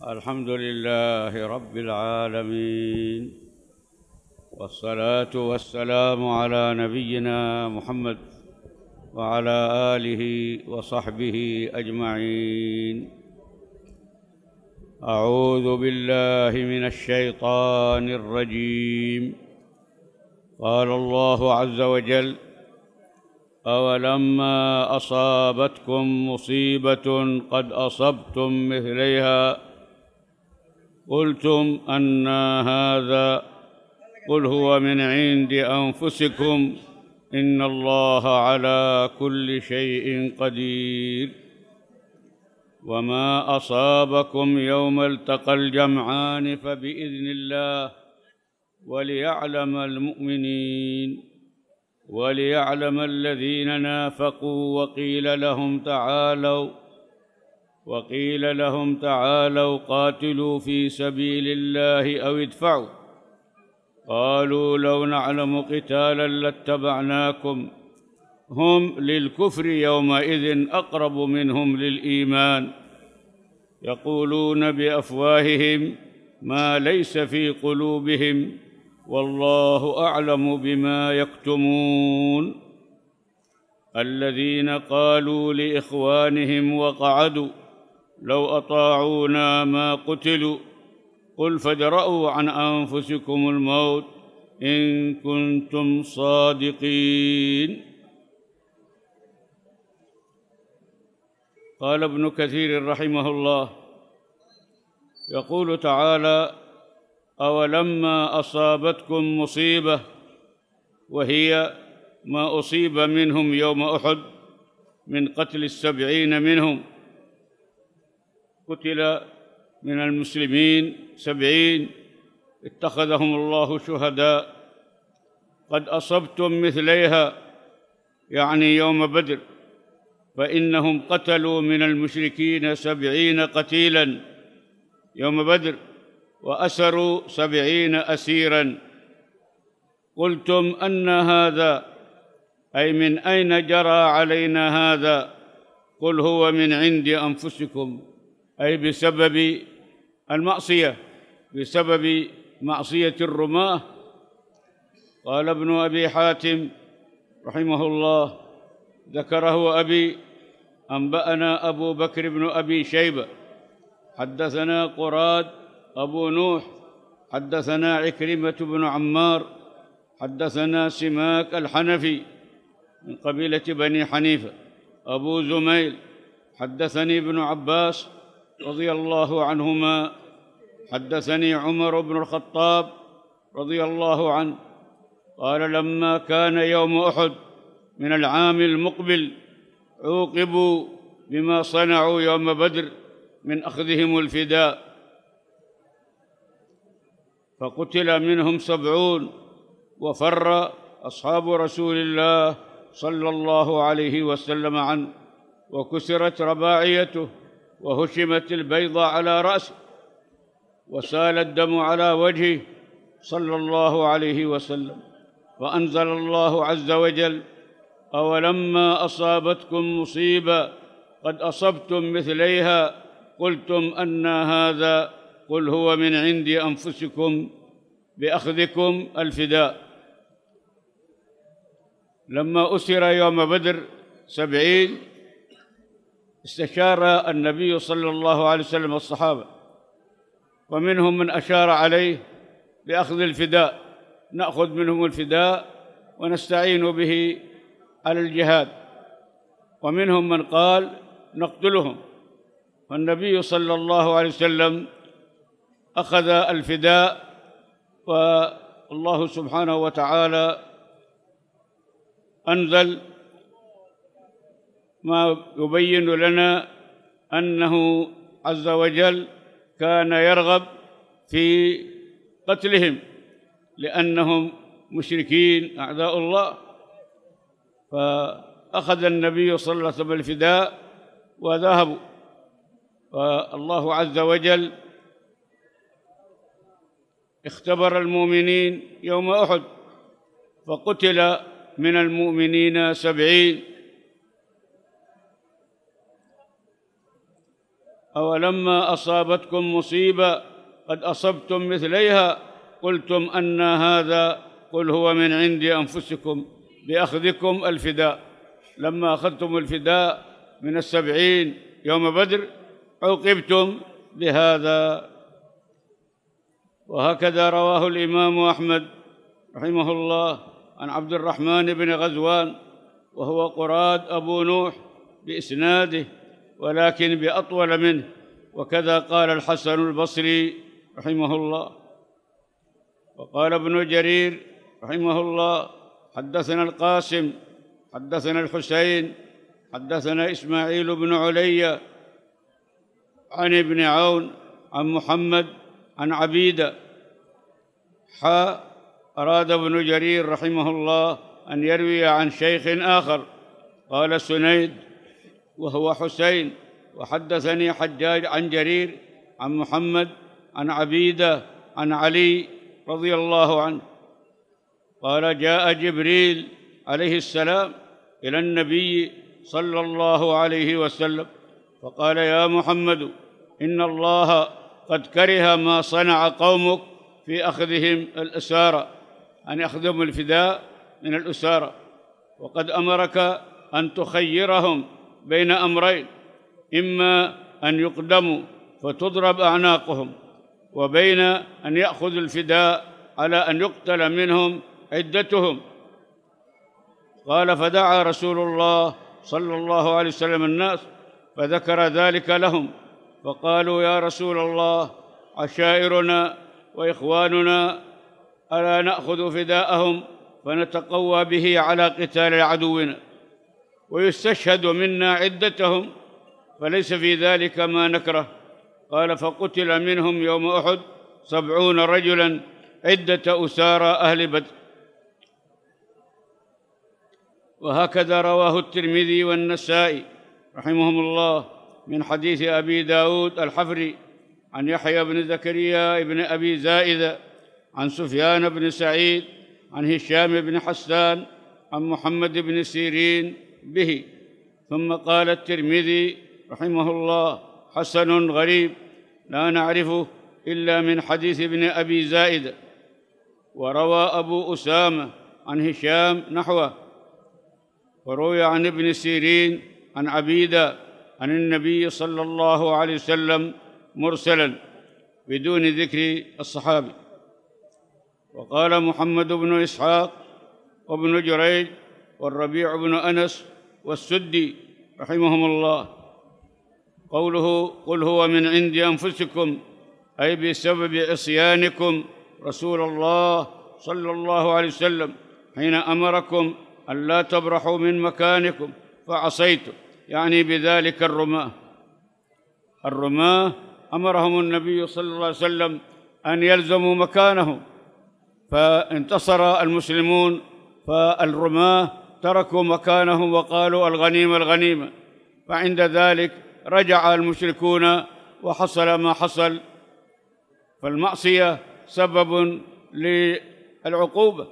الحمد لله رب العالمين، والصلاة والسلام على نبينا محمد وعلى آله وصحبه أجمعين. أعوذ بالله من الشيطان الرجيم. قال الله عز وجل: أولما أصابتكم مصيبة قد أصبتم مثليها قلتم أنى هذا قل هو من عند أنفسكم إن الله على كل شيء قدير. وما أصابكم يوم التقى الجمعان فبإذن الله وليعلم المؤمنين وليعلم الذين نافقوا وقيل لهم تعالوا قاتلوا في سبيل الله أو ادفعوا قالوا لو نعلم قتالا لاتبعناكم هم للكفر يومئذ أقرب منهم للإيمان يقولون بأفواههم ما ليس في قلوبهم والله أعلم بما يكتمون. الذين قالوا لإخوانهم وقعدوا لو أطاعونا ما قتلوا قل فادرءوا عن أنفسكم الموت إن كنتم صادقين. قال ابن كثير رحمه الله يقول تعالى: أولما أصابتكم مصيبة، وهي ما أصيب منهم يوم أحد من قتل 70 منهم، قتل من المسلمين 70 اتخذهم الله شهداء، قد أصبتم مثليها يعني يوم بدر، فإنهم قتلوا من المشركين 70 قتيلا يوم بدر وأسروا 70 أسيرا. قلتم أن هذا أي من أين جرى علينا هذا؟ قل هو من عند أنفسكم، أي بسبب المعصية، بسبب معصية الرماة. قال ابن أبي حاتم رحمه الله ذكره أبي: أنبأنا أبو بكر بن أبي شيبة حدثنا قراد أبو نوح حدثنا عكرمة بن عمار حدثنا سماك الحنفي من قبيلة بني حنيفة أبو زميل حدثني ابن عباس رضي الله عنهما حدثني عمر بن الخطاب رضي الله عنه قال: لما كان يوم أحد من العام المقبل عوقبوا بما صنعوا يوم بدر من أخذهم الفداء، فقتل منهم 70 وفر أصحاب رسول الله صلى الله عليه وسلم عنه، وكسرت رباعيته وهشمت البيضة على رأسه وسال الدم على وجهه صلى الله عليه وسلم. فأنزل الله عز وجل: أولما أصابتكم مصيبة قد أصبتم مثليها قلتم أنى هذا قل هو من عند أنفسكم بأخذكم الفداء. لما أسر يوم بدر 70 استشار النبي صلى الله عليه وسلم الصحابة، ومنهم من أشار عليه بأخذ الفداء، نأخذ منهم الفداء ونستعين به على الجهاد، ومنهم من قال نقتلهم. فالنبي صلى الله عليه وسلم أخذ الفداء، والله سبحانه وتعالى أنزل ما يبين لنا أنه عز وجل كان يرغب في قتلهم لأنهم مشركين أعداء الله، فأخذ النبي صلى الله عليه وسلم الفداء وذهبوا. فالله عز وجل اختبر المؤمنين يوم أحد فقتل من المؤمنين 70. أولما أصابتكم مصيبة قد أصبتم مثليها قلتم أن هذا؟ قل هو من عند أنفسكم بأخذكم الفداء. لما أخذتم الفداء من 70 يوم بدر عوقبتم بهذا. وهكذا رواه الإمام أحمد رحمه الله عن عبد الرحمن بن غزوان، وهو قراد أبو نوح بإسناده ولكن بأطول منه، وكذا قال الحسن البصري رحمه الله. وقال ابن جرير رحمه الله: حدثنا القاسم حدثنا الحسين حدثنا إسماعيل بن علي عن ابن عون عن محمد عن عبيدة. أراد ابن جرير رحمه الله أن يروي عن شيخ آخر، قال سنيد وهو حسين، وحدثني حجاج عن جرير عن محمد عن عبيدة عن علي رضي الله عنه قال: جاء جبريل عليه السلام إلى النبي صلى الله عليه وسلم فقال: يا محمد، إن الله قد كره ما صنع قومك في أخذهم الأسارى، أن أخذهم الفداء من الأسارى، وقد أمرك أن تخيرهم بين أمرين: إما أن يقدموا فتضرب أعناقهم، وبين أن يأخذوا الفداء على أن يقتل منهم عدتهم. قال: فدعا رسول الله صلى الله عليه وسلم الناس فذكر ذلك لهم، فقالوا: يا رسول الله، عشائرنا وإخواننا ألا نأخذ فداءهم فنتقوى به على قتال عدونا، ويستشهد منا عدتهم، فليس في ذلك ما نكره. قال: فقتل منهم يوم أحد 70 رجلا عدة أسارى أهل بدر. وهكذا رواه الترمذي والنسائي رحمهم الله من حديث أبي داود الحفري عن يحيى بن زكريا بن أبي زائدة عن سفيان بن سعيد عن هشام بن حسان عن محمد بن سيرين به. ثم قال الترمذي رحمه الله: حسن غريب لا نعرفه إلا من حديث ابن أبي زائدة. وروى أبو أسامة عن هشام نحوه، وروي عن ابن سيرين عن عبيدة عن النبي صلى الله عليه وسلم مرسلا بدون ذكر الصحابي. وقال محمد بن إسحاق وابن جريج والربيع بن أنس والسدي رحمهم الله قوله: قل هو من عند أنفسكم، أي بسبب عصيانكم رسول الله صلى الله عليه وسلم حين أمركم أن لا تبرحوا من مكانكم فعصيتم، يعني بذلك الرماة أمرهم النبي صلى الله عليه وسلم أن يلزموا مكانهم، فانتصر المسلمون فالرماة تركوا مكانهم وقالوا: الغنيمة الغنيمة. فعند ذلك رجع المشركون وحصل ما حصل، فالمعصية سبب للعقوبة.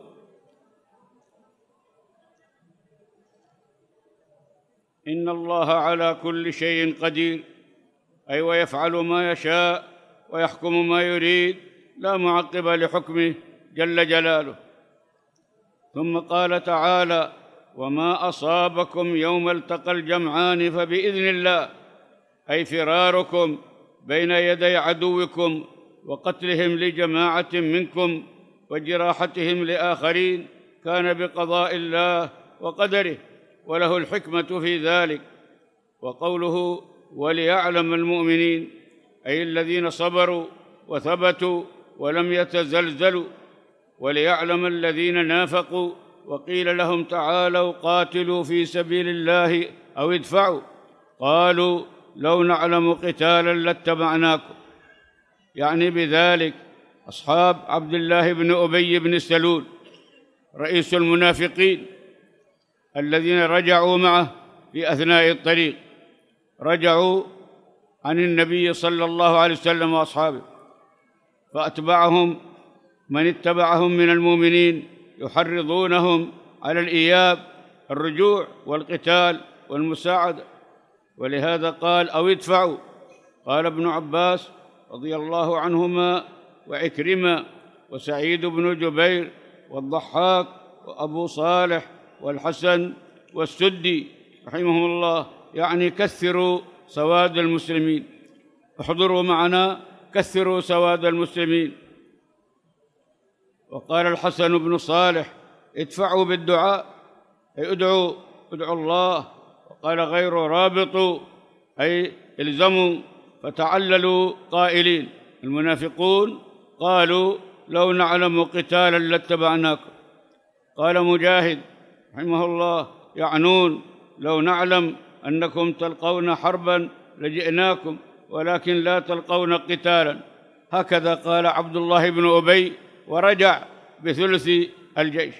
إن الله على كل شيء قدير، أي ويفعل ما يشاء ويحكم ما يريد، لا معقب لحكمه جل جلاله. ثم قال تعالى: وما أصابكم يوم التقى الجمعان فبإذن الله، أي فراركم بين يدي عدوكم وقتلهم لجماعة منكم وجراحتهم لآخرين كان بقضاء الله وقدره، وله الحكمة في ذلك. وقوله: وليعلم المؤمنين، أي الذين صبروا وثبتوا ولم يتزلزلوا، وليعلم الذين نافقوا وقيل لهم تعالوا قاتلوا في سبيل الله أو ادفعوا، قالوا لو نعلم قتالا لاتبعناكم، يعني بذلك أصحاب عبد الله بن أبي بن سلول رئيس المنافقين الذين رجعوا معه في أثناء الطريق، رجعوا عن النبي صلى الله عليه وسلم وأصحابه، فأتبعهم من اتبعهم من المؤمنين يحرضونهم على الإياب، الرجوع والقتال والمساعدة. ولهذا قال: أو ادفعوا، قال ابن عباس رضي الله عنهما وعكرمة وسعيد بن جبير والضحاك وأبو صالح والحسن والسدي رحمهم الله، يعني كثروا سواد المسلمين، احضروا معنا كثروا سواد المسلمين. وقال الحسن بن صالح ادفعوا بالدعاء، أي ادعوا الله. وقال غير رابطوا، أي الزموا، فتعللوا قائلين. المنافقون قالوا لو نعلم قتالا لاتبعناكم. قال مجاهد رحمه الله يعنون لو نعلم أنكم تلقون حربا لجئناكم ولكن لا تلقون قتالا. هكذا قال عبد الله بن أبي ورجع بثلث الجيش.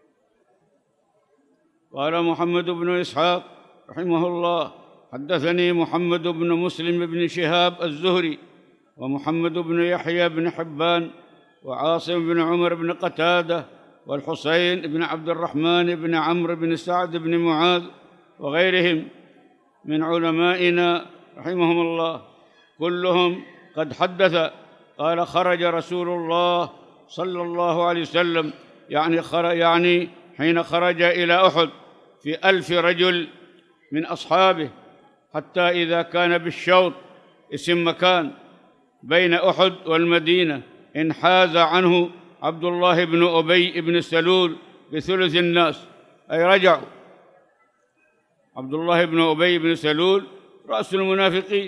قال محمد بن إسحاق رحمه الله حدثني محمد بن مسلم بن شهاب الزهري ومحمد بن يحيى بن حبان وعاصم بن عمر بن قتادة والحسين بن عبد الرحمن بن عمرو بن سعد بن معاذ وغيرهم من علمائنا رحمهم الله، كلهم قد حدث قال خرج رسول الله صلى الله عليه وسلم، يعني حين خرج إلى أحد في 1000 رجل من أصحابه، حتى إذا كان بالشوط، اسم مكان بين أحد والمدينة، انحاز عنه عبد الله بن أبي بن سلول بثلث الناس، أي رجعوا. عبد الله بن أبي بن سلول رأس المنافقين.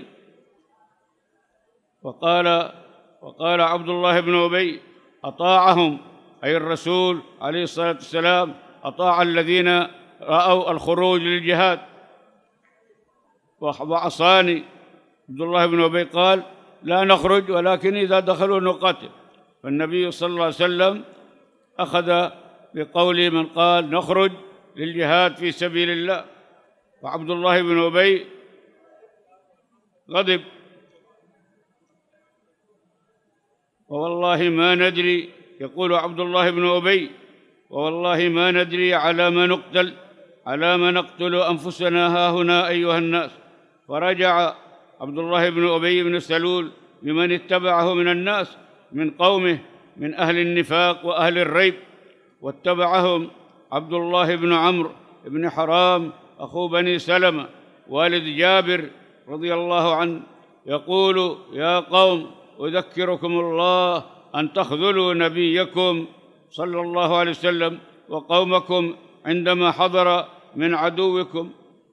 وقال عبد الله بن أبي أطاعهم، أي الرسول عليه الصلاة والسلام أطاع الذين رأوا الخروج للجهاد، وعصاني. عبد الله بن أبي قال لا نخرج، ولكن إذا دخلوا نقاتل. فالنبي صلى الله عليه وسلم أخذ بقول من قال نخرج للجهاد في سبيل الله، وعبد الله بن أبي غضب، ووالله ما ندري، يقول عبد الله بن أبي ووالله ما ندري على ما نقتل أنفسنا هاهنا أيها الناس. فرجع عبد الله بن أبي بن سلول بمن اتبعه من الناس من قومه من أهل النفاق وأهل الريب، واتبعهم عبد الله بن عمرو بن حرام أخو بني سلمة والد جابر رضي الله عنه، يقول يا قوم أذكركم الله أن تخذلوا نبيكم صلى الله عليه وسلم وقومكم عندما حضر من عدوكم.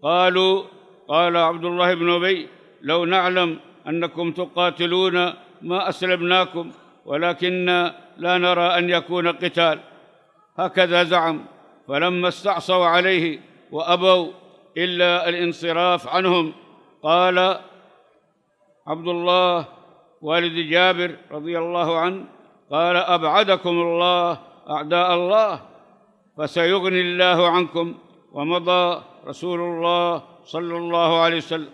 قال عبد الله بن أبي لو نعلم أنكم تقاتلون ما أسلمناكم، ولكن لا نرى أن يكون قتال. هكذا زعم. فلما استعصوا عليه وأبوا إلا الانصراف عنهم، قال عبد الله والد جابر رضي الله عنه قال أبعدكم الله أعداء الله فسيغني الله عنكم. ومضى رسول الله صلى الله عليه وسلم.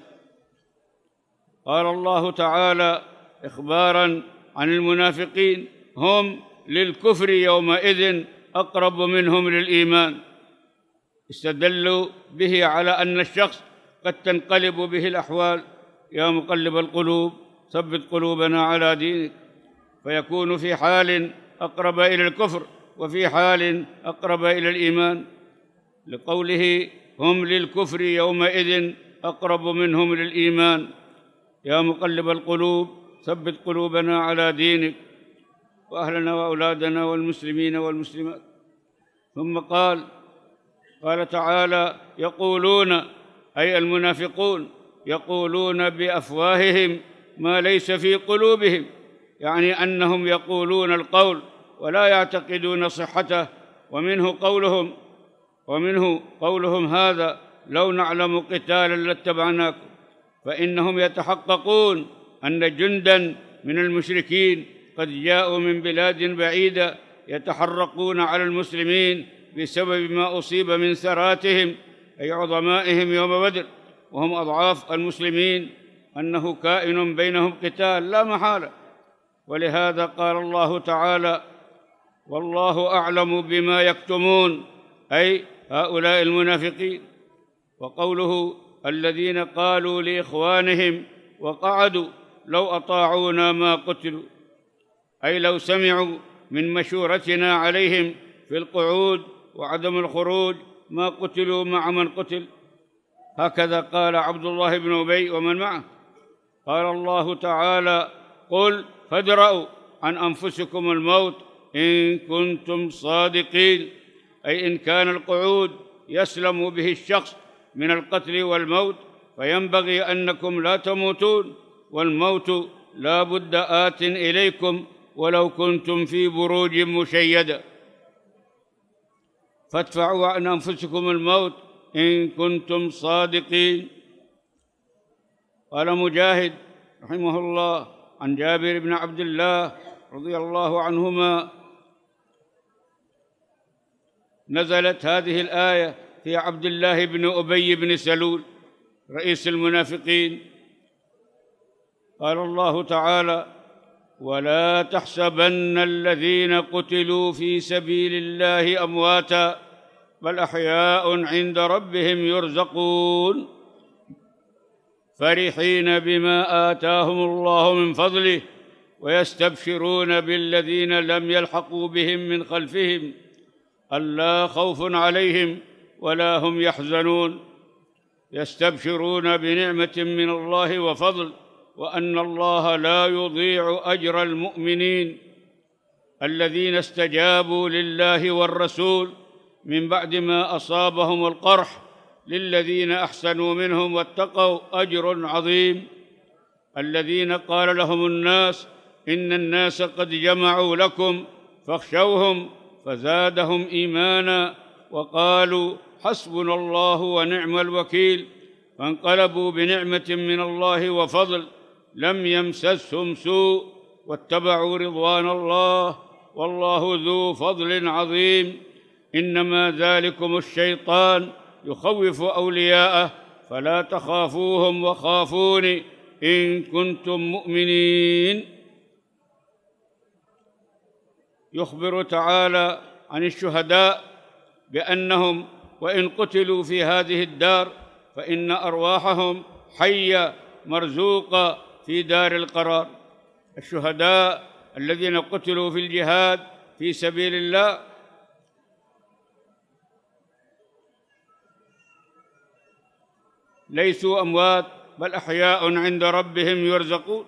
قال الله تعالى إخباراً عن المنافقين هم للكفر يومئذ أقرب منهم للإيمان. استدلوا به على أن الشخص قد تنقلب به الأحوال. يا مقلب القلوب ثبت قلوبنا على دينك، فيكون في حال أقرب إلى الكفر وفي حال أقرب إلى الإيمان، لقوله هم للكفر يومئذ أقرب منهم للإيمان. يا مقلب القلوب ثبت قلوبنا على دينك وأهلنا وأولادنا والمسلمين والمسلمات. ثم قال تعالى يقولون، أي المنافقون يقولون بأفواههم ما ليس في قلوبهم، يعني أنهم يقولون القول ولا يعتقدون صحته. ومنه قولهم هذا لو نعلم قتالا لاتبعناكم، فإنهم يتحققون أن جندا من المشركين قد جاءوا من بلاد بعيدة يتحرقون على المسلمين بسبب ما أصيب من ثراتهم، أي عظمائهم يوم بدر، وهم أضعاف المسلمين، أنه كائن بينهم قتال لا محالة. ولهذا قال الله تعالى والله أعلم بما يكتمون، أي هؤلاء المنافقين. وقوله الذين قالوا لإخوانهم وقعدوا، لو أطاعونا ما قتلوا، أي لو سمعوا من مشورتنا عليهم في القعود وعدم الخروج ما قتلوا مع من قتل. هكذا قال عبد الله بن أبي ومن معه. قال الله تعالى: قل فادرءوا عن أنفسكم الموت إن كنتم صادقين، أي إن كان القعود يسلم به الشخص من القتل والموت فينبغي أنكم لا تموتون، والموت لا بد آت إليكم ولو كنتم في بروج مشيدة. فادفعوا عن أنفسكم الموت إن كنتم صادقين. قال مجاهد رحمه الله عن جابر بن عبد الله رضي الله عنهما: نزلت هذه الآية في عبد الله بن أبي بن سلول رئيس المنافقين. قال الله تعالى: ولا تحسبن الذين قتلوا في سبيل الله أمواتا بل أحياء عند ربهم يرزقون فرحين بما آتاهم الله من فضله ويستبشرون بالذين لم يلحقوا بهم من خلفهم ألا خوف عليهم ولا هم يحزنون يستبشرون بنعمة من الله وفضل وأن الله لا يضيع أجر المؤمنين الذين استجابوا لله والرسول من بعد ما أصابهم القرح للذين أحسنوا منهم واتقوا أجر عظيم. الذين قال لهم الناس إن الناس قد جمعوا لكم فاخشوهم فزادهم إيمانا وقالوا حسبنا الله ونعم الوكيل فانقلبوا بنعمة من الله وفضل لم يمسسهم سوء واتبعوا رضوان الله والله ذو فضل عظيم. إنما ذلكم الشيطان يخوف أولياءه فلا تخافوهم وخافوني إن كنتم مؤمنين. يخبر تعالى عن الشهداء بأنهم وإن قتلوا في هذه الدار فإن أرواحهم حية مرزوقة في دار القرار. الشهداء الذين قتلوا في الجهاد في سبيل الله ليسوا أموات بل أحياء عند ربهم يرزقون.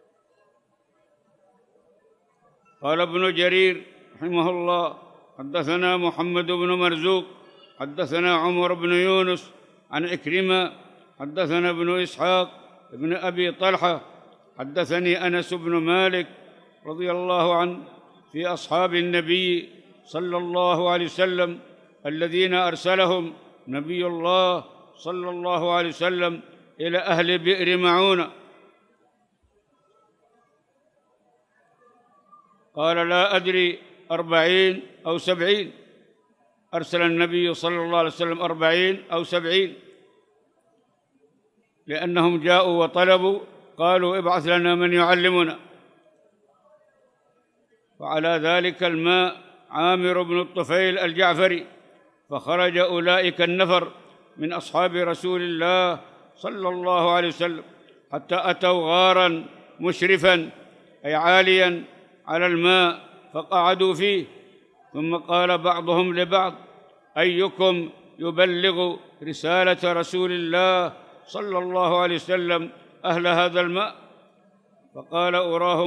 قال ابن جرير رحمه الله: حدثنا محمد بن مرزوق حدثنا عمر بن يونس عن عكرمة حدثنا ابن إسحاق ابن أبي طلحة حدثني أنس بن مالك رضي الله عنه في أصحاب النبي صلى الله عليه وسلم الذين أرسلهم نبي الله صلى الله عليه وسلم إلى أهل بئر معونة. قال: لا أدري 40 أو 70، أرسل النبي صلى الله عليه وسلم 40 أو 70، لأنهم جاءوا وطلبوا قالوا: ابعث لنا من يعلمنا. وعلى ذلك الماء عامر بن الطفيل الجعفري، فخرج أولئك النفر من أصحاب رسول الله صلى الله عليه وسلم حتى أتوا غارا مشرفا أي عاليا على الماء فقعدوا فيه، ثم قال بعضهم لبعض: أيكم يبلغ رسالة رسول الله صلى الله عليه وسلم أهل هذا الماء؟ فقال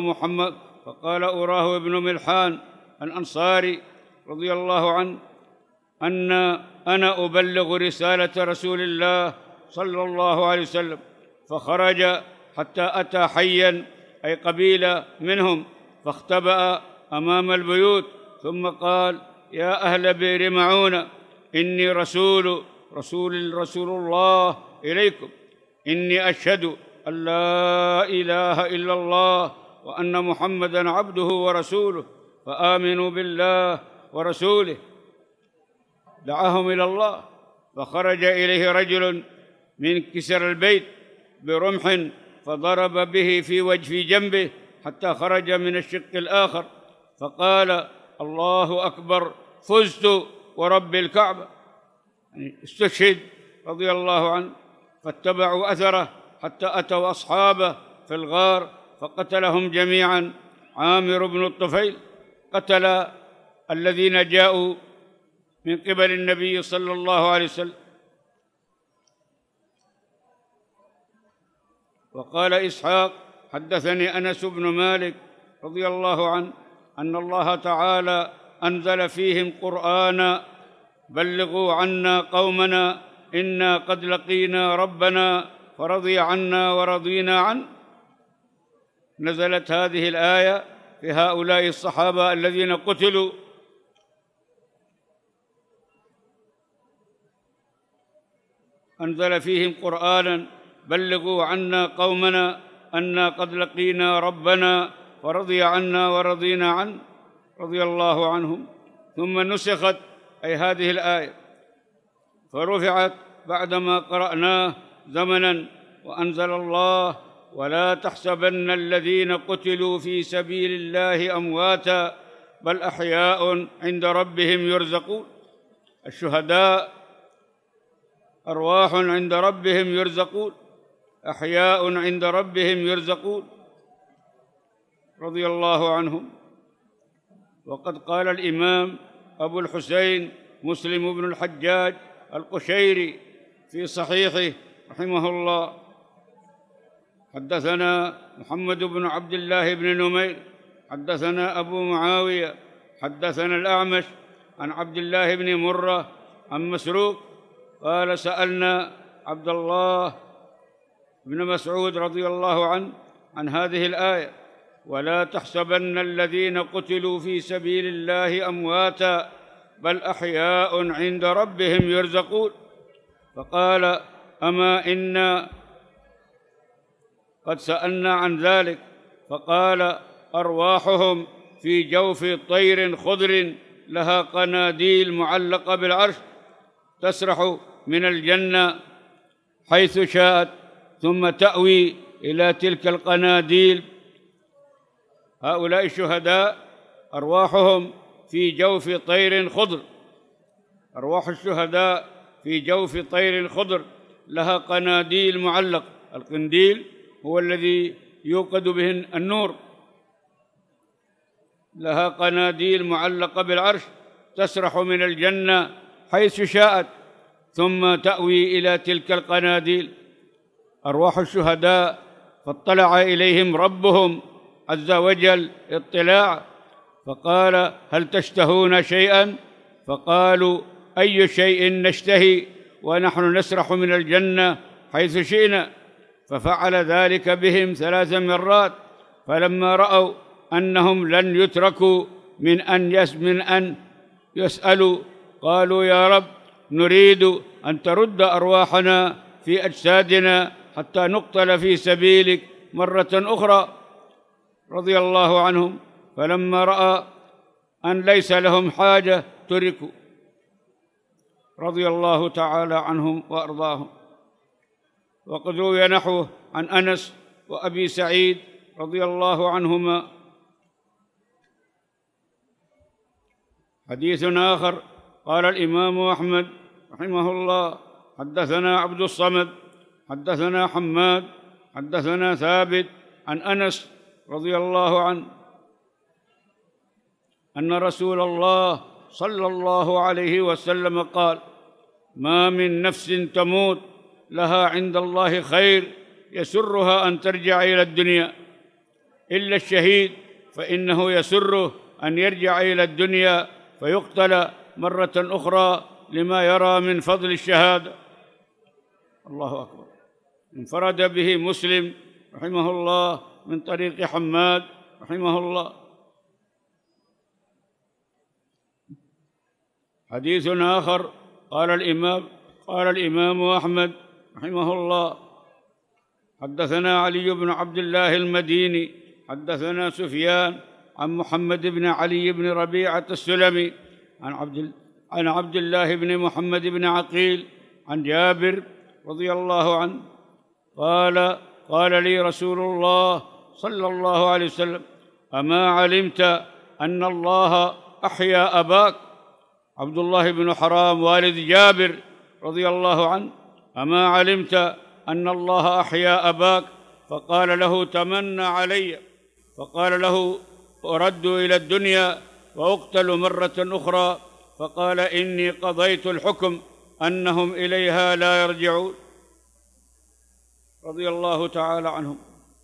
أراه ابن ملحان الأنصاري رضي الله عنه أن أنا أبلغ رسالة رسول الله صلى الله عليه وسلم. فخرج حتى أتى حيا أي قبيلة منهم فاختبأ أمام البيوت، ثم قال: يا أهل بئر معونة إني رسول الله إليكم، إني أشهد أن لا إله إلا الله وأن محمدًا عبده ورسوله فآمنوا بالله ورسوله. دعاهم إلى الله، فخرج إليه رجل من كسر البيت برمح فضرب به في جنبه حتى خرج من الشق الآخر، فقال: الله أكبر، فزت ورب الكعبة، يعني استشهد رضي الله عنه. فاتبعوا أثره حتى أتوا أصحابه في الغار فقتلهم جميعا. عامر بن الطفيل قتل الذين جاءوا من قبل النبي صلى الله عليه وسلم. وقال إسحاق: حدثني أنس بن مالك رضي الله عنه أن الله تعالى أنزل فيهم قرآنا: بلغوا عنا قومنا إنا قد لقينا ربنا فرضي عنا ورضينا عنه. نزلت هذه الآية في هؤلاء الصحابة الذين قتلوا. أنزل فيهم قرآنا: بلغوا عنا قومنا أنا قد لقينا ربنا فرضي عنا ورضينا عنه رضي الله عنهم. ثم نسخت أي هذه الآية فرفعت بعدما قرأناه زمنا: وأنزل الله: ولا تحسبن الذين قتلوا في سبيل الله أمواتا بل أحياء عند ربهم يرزقون. الشهداء أرواح عند ربهم يرزقون، أحياء عند ربهم يرزقون رضي الله عنهم. وقد قال الإمام أبو الحسين مسلم بن الحجاج القشيري في صحيحه رحمه الله: حدثنا محمد بن عبد الله بن نمير حدثنا أبو معاوية حدثنا الأعمش عن عبد الله بن مرة عن مسروق قال: سألنا عبد الله بن مسعود رضي الله عنه عن هذه الآية: ولا تحسبن الذين قتلوا في سبيل الله أمواتا بل أحياء عند ربهم يرزقون. فقال: أما إنا قد سألنا عن ذلك. فقال: أرواحهم في جوف طير خضر لها قناديل معلقة بالعرش تسرح من الجنة حيث شاءت ثم تأوي إلى تلك القناديل. هؤلاء الشهداء أرواحهم في جوف طير خضر، أرواح الشهداء في جوف طير خضر لها قناديل معلقة. القنديل هو الذي يوقد به النور. لها قناديل معلقة بالعرش تسرح من الجنة حيث شاءت ثم تأوي إلى تلك القناديل. أرواح الشهداء فاطلع إليهم ربهم عز وجل اطلاع فقال: هل تشتهون شيئا؟ فقالوا: أي شيء نشتهي ونحن نسرح من الجنة حيث شئنا. ففعل ذلك بهم 3 مرات. فلما رأوا أنهم لن يتركوا من أن يسألوا قالوا: يا رب، نريد أن ترد أرواحنا في أجسادنا حتى نقتل في سبيلك مرة أخرى رضي الله عنهم. فلما رأى أن ليس لهم حاجة تركوا رضي الله تعالى عنهم وأرضاهم. وقد روي نحوه عن أنس وأبي سعيد رضي الله عنهما. حديث آخر: قال الإمام أحمد رحمه الله: حدثنا عبد الصمد حدثنا حماد حدثنا ثابت عن أنس رضي الله عنه أن رسول الله صلى الله عليه وسلم قال: ما من نفس تموت لها عند الله خير يسرها أن ترجع إلى الدنيا إلا الشهيد، فإنه يسره أن يرجع إلى الدنيا فيقتل مرة أخرى لما يرى من فضل الشهادة. الله أكبر. انفرد به مسلم رحمه الله من طريق حماد رحمه الله. حديث آخر: قال الإمام أحمد رحمه الله: حدثنا علي بن عبد الله المديني حدثنا سفيان عن محمد بن علي بن ربيعة السلمي عن عبد الله بن محمد بن عقيل عن جابر رضي الله عنه قال لي رسول الله صلى الله عليه وسلم: أما علمت أن الله أحيا أباك؟ عبد الله بن حرام والد جابر رضي الله عنه: أما علمت أن الله أحيا أباك؟ فقال له تمنى علي، فقال له أرد إلى الدنيا وأقتل مرة أخرى، فقال إني قضيت الحكم أنهم إليها لا يرجعون، رضي الله تعالى عنهم.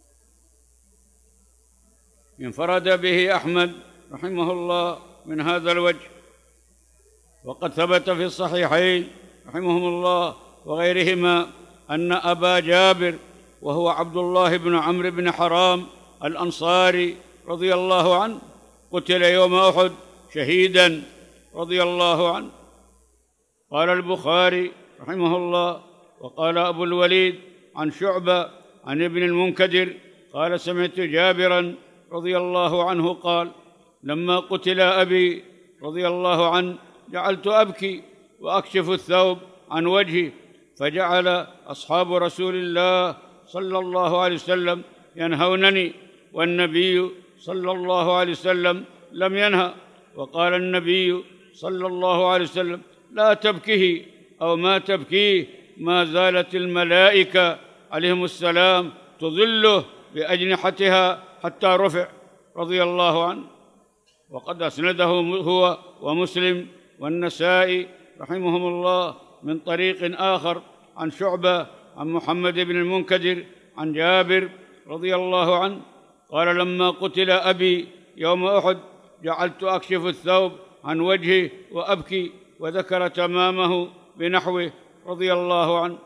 انفرد به أحمد رحمه الله من هذا الوجه، وقد ثبت في الصحيحين رحمهم الله وغيرهما أن أبا جابر وهو عبد الله بن عمرو بن حرام الأنصاري رضي الله عنه قتل يوم أحد شهيدا رضي الله عنه. قال البخاري رحمه الله وقال أبو الوليد عن شعبة عن ابن المنكدر قال سمعت جابرا رضي الله عنه قال لما قتل أبي رضي الله عنه جعلت أبكي وأكشف الثوب عن وجهي، فجعل أصحاب رسول الله صلى الله عليه وسلم ينهونني، والنبي صلى الله عليه وسلم لم ينهى، وقال النبي صلى الله عليه وسلم لا تبكه أو ما تبكيه، ما زالت الملائكة عليهم السلام تظله بأجنحتها حتى رفع، رضي الله عنه. وقد أسنده هو ومسلم والنسائي رحمهم الله من طريق آخر عن شعبة عن محمد بن المنكدر عن جابر رضي الله عنه قال لما قتل أبي يوم أحد جعلت أكشف الثوب عن وجهه وأبكي، وذكر تمامه بنحوه، رضي الله عنه.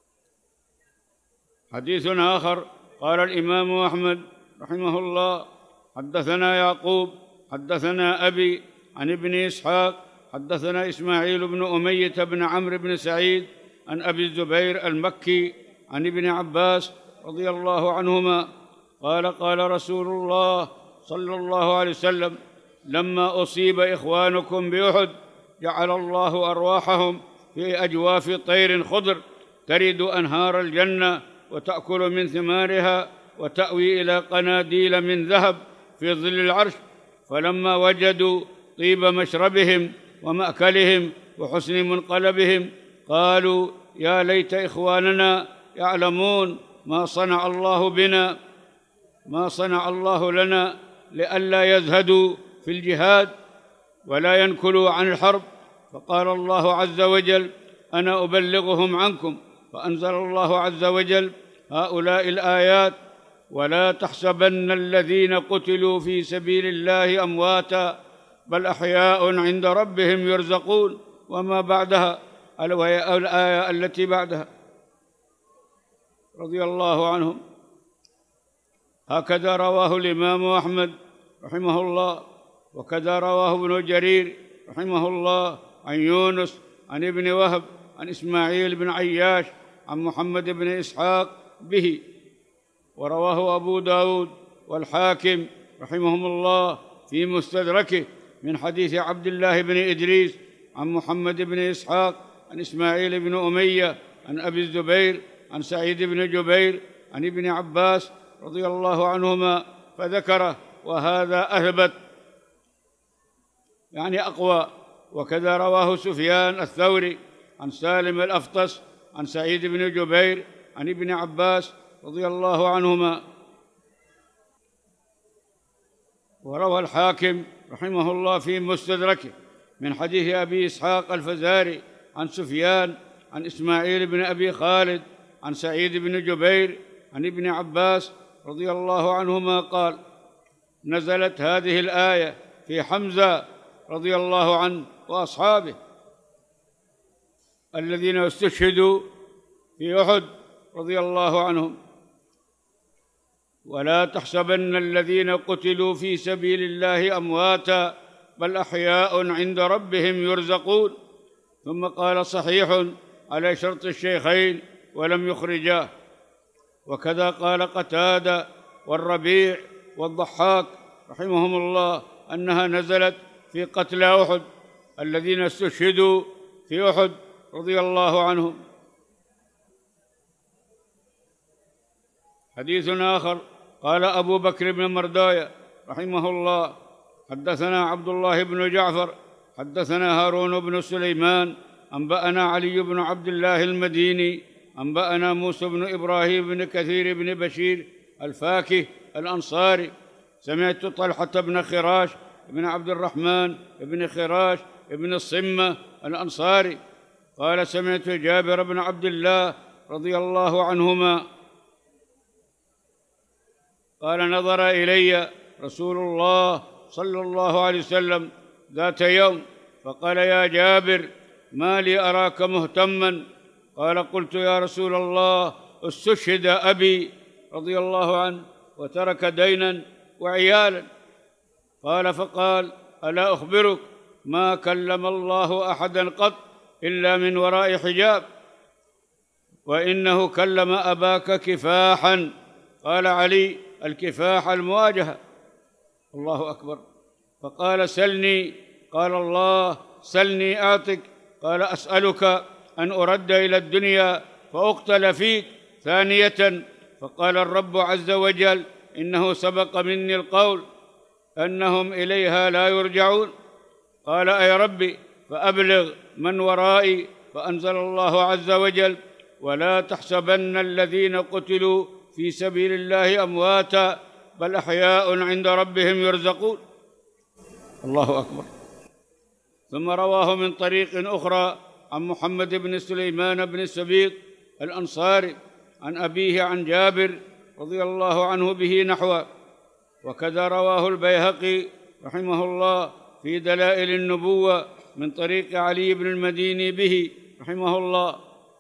حديث آخر قال الإمام أحمد رحمه الله حدثنا يعقوب حدثنا أبي عن ابن إسحاق حدثنا إسماعيل بن أمية بن عمرو بن سعيد عن أبي الزبير المكي عن ابن عباس رضي الله عنهما قال قال رسول الله صلى الله عليه وسلم لما أصيب إخوانكم بأحد جعل الله أرواحهم في أجواف طير خضر ترد أنهار الجنة وتأكل من ثمارها وتأوي إلى قناديل من ذهب في ظل العرش، فلما وجدوا طيب مشربهم ومأكلهم وحسن منقلبهم قالوا يا ليت إخواننا يعلمون ما صنع الله بنا، ما صنع الله لنا، لئلا يزهدوا في الجهاد ولا ينكلوا عن الحرب. فقال الله عز وجل أنا أبلغهم عنكم، فأنزل الله عز وجل هؤلاء الآيات ولا تحسبن الذين قتلوا في سبيل الله أمواتا بل أحياء عند ربهم يرزقون، وما بعدها وهي الآية التي بعدها، رضي الله عنهم. هكذا رواه الإمام أحمد رحمه الله، وكذا رواه ابن جرير رحمه الله عن يونس عن ابن وهب عن إسماعيل بن عياش عن محمد بن إسحاق به، ورواه أبو داود والحاكم رحمهم الله في مستدركه من حديث عبد الله بن إدريس عن محمد بن إسحاق عن إسماعيل بن أمية عن أبي الزبير عن سعيد بن جبير عن ابن عباس رضي الله عنهما فذكره، وهذا أثبت يعني أقوى. وكذا رواه سفيان الثوري عن سالم الأفطس عن سعيد بن جبير عن ابن عباس رضي الله عنهما. وروى الحاكم رحمه الله في مستدركه من حديث أبي إسحاق الفزاري عن سفيان عن إسماعيل بن أبي خالد عن سعيد بن جبير عن ابن عباس رضي الله عنهما قال نزلت هذه الآية في حمزة رضي الله عنه وأصحابه الذين استشهدوا في أحد رضي الله عنهم، ولا تحسبن الذين قتلوا في سبيل الله أمواتا بل أحياء عند ربهم يرزقون. ثم قال صحيح على شرط الشيخين ولم يخرجاه. وكذا قال قتادة والربيع والضحاك رحمهم الله أنها نزلت في قتلى أحد الذين استشهدوا في أحد رضي الله عنهم. حديث آخر قال أبو بكر بن مرداية رحمه الله حدثنا عبد الله بن جعفر حدثنا هارون بن سليمان أنبأنا علي بن عبد الله المديني أنبأنا موسى بن إبراهيم بن كثير بن بشير الفاكه الأنصاري سمعت طلحة بن خراش بن عبد الرحمن بن خراش بن الصمة الأنصاري قال سمعت جابر بن عبد الله رضي الله عنهما قال نظر إلي رسول الله صلى الله عليه وسلم ذات يوم فقال يا جابر ما لي أراك مهتما؟ قال قلت يا رسول الله استشهد أبي رضي الله عنه وترك دينا وعيالا. فقال ألا أخبرك ما كلم الله أحدا قط إلا من وراء حجاب، وإنه كلم أباك كفاحا. قال علي الكفاح المواجهة. الله أكبر. فقال سلني. قال الله سلني أعطك. قال أسألك أن أرد إلى الدنيا فأقتل فيك ثانية. فقال الرب عز وجل إنه سبق مني القول أنهم إليها لا يرجعون. قال أي ربي فأبلغ من ورائي. فأنزل الله عز وجل ولا تحسبن الذين قتلوا في سبيل الله أمواتا بل أحياء عند ربهم يرزقون. الله أكبر. ثم رواه من طريق أخرى عن محمد بن سليمان بن السبيط الأنصاري عن أبيه عن جابر رضي الله عنه به نحوه. وكذا رواه البيهقي رحمه الله في دلائل النبوة من طريق علي بن المديني به رحمه الله.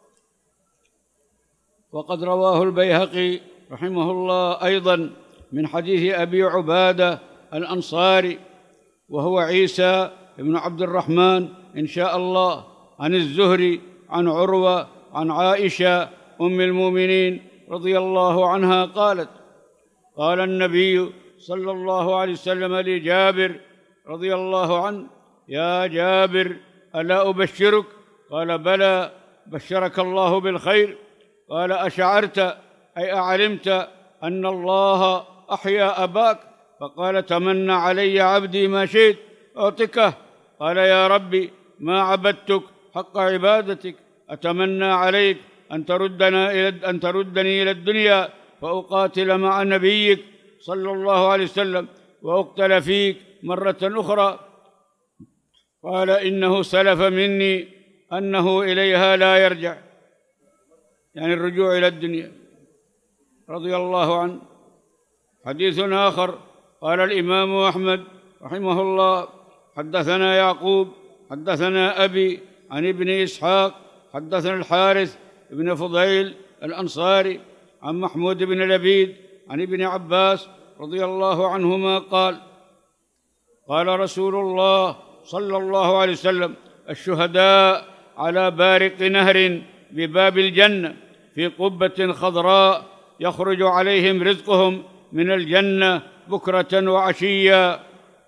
وقد رواه البيهقي رحمه الله أيضا من حديث أبي عبادة الأنصاري وهو عيسى بن عبد الرحمن إن شاء الله عن الزهري عن عروة عن عائشة أم المؤمنين رضي الله عنها قالت قال النبي صلى الله عليه وسلم لجابر رضي الله عنه يا جابر ألا أبشرك؟ قال بلى بشرك الله بالخير. قال أشعرت أي أعلمت أن الله أحيا أباك؟ فقال تمنى علي عبدي ما شئت أعطكه. قال يا ربي ما عبدتك حق عبادتك، أتمنى عليك أن تردني إلى الدنيا فأقاتل مع نبيك صلى الله عليه وسلم وأقتل فيك مرة أخرى. قال إنه سلف مني أنه إليها لا يرجع، يعني الرجوع إلى الدنيا رضي الله عنه. حديث آخر قال الإمام أحمد رحمه الله حدثنا يعقوب حدثنا أبي عن ابن إسحاق حدثنا الحارث بن فضيل الأنصاري عن محمود بن لبيد عن ابن عباس رضي الله عنهما قال قال رسول الله صلى الله عليه وسلم الشهداء على بارق نهر بباب الجنة في قبة خضراء يخرج عليهم رزقهم من الجنة بكرة وعشيا.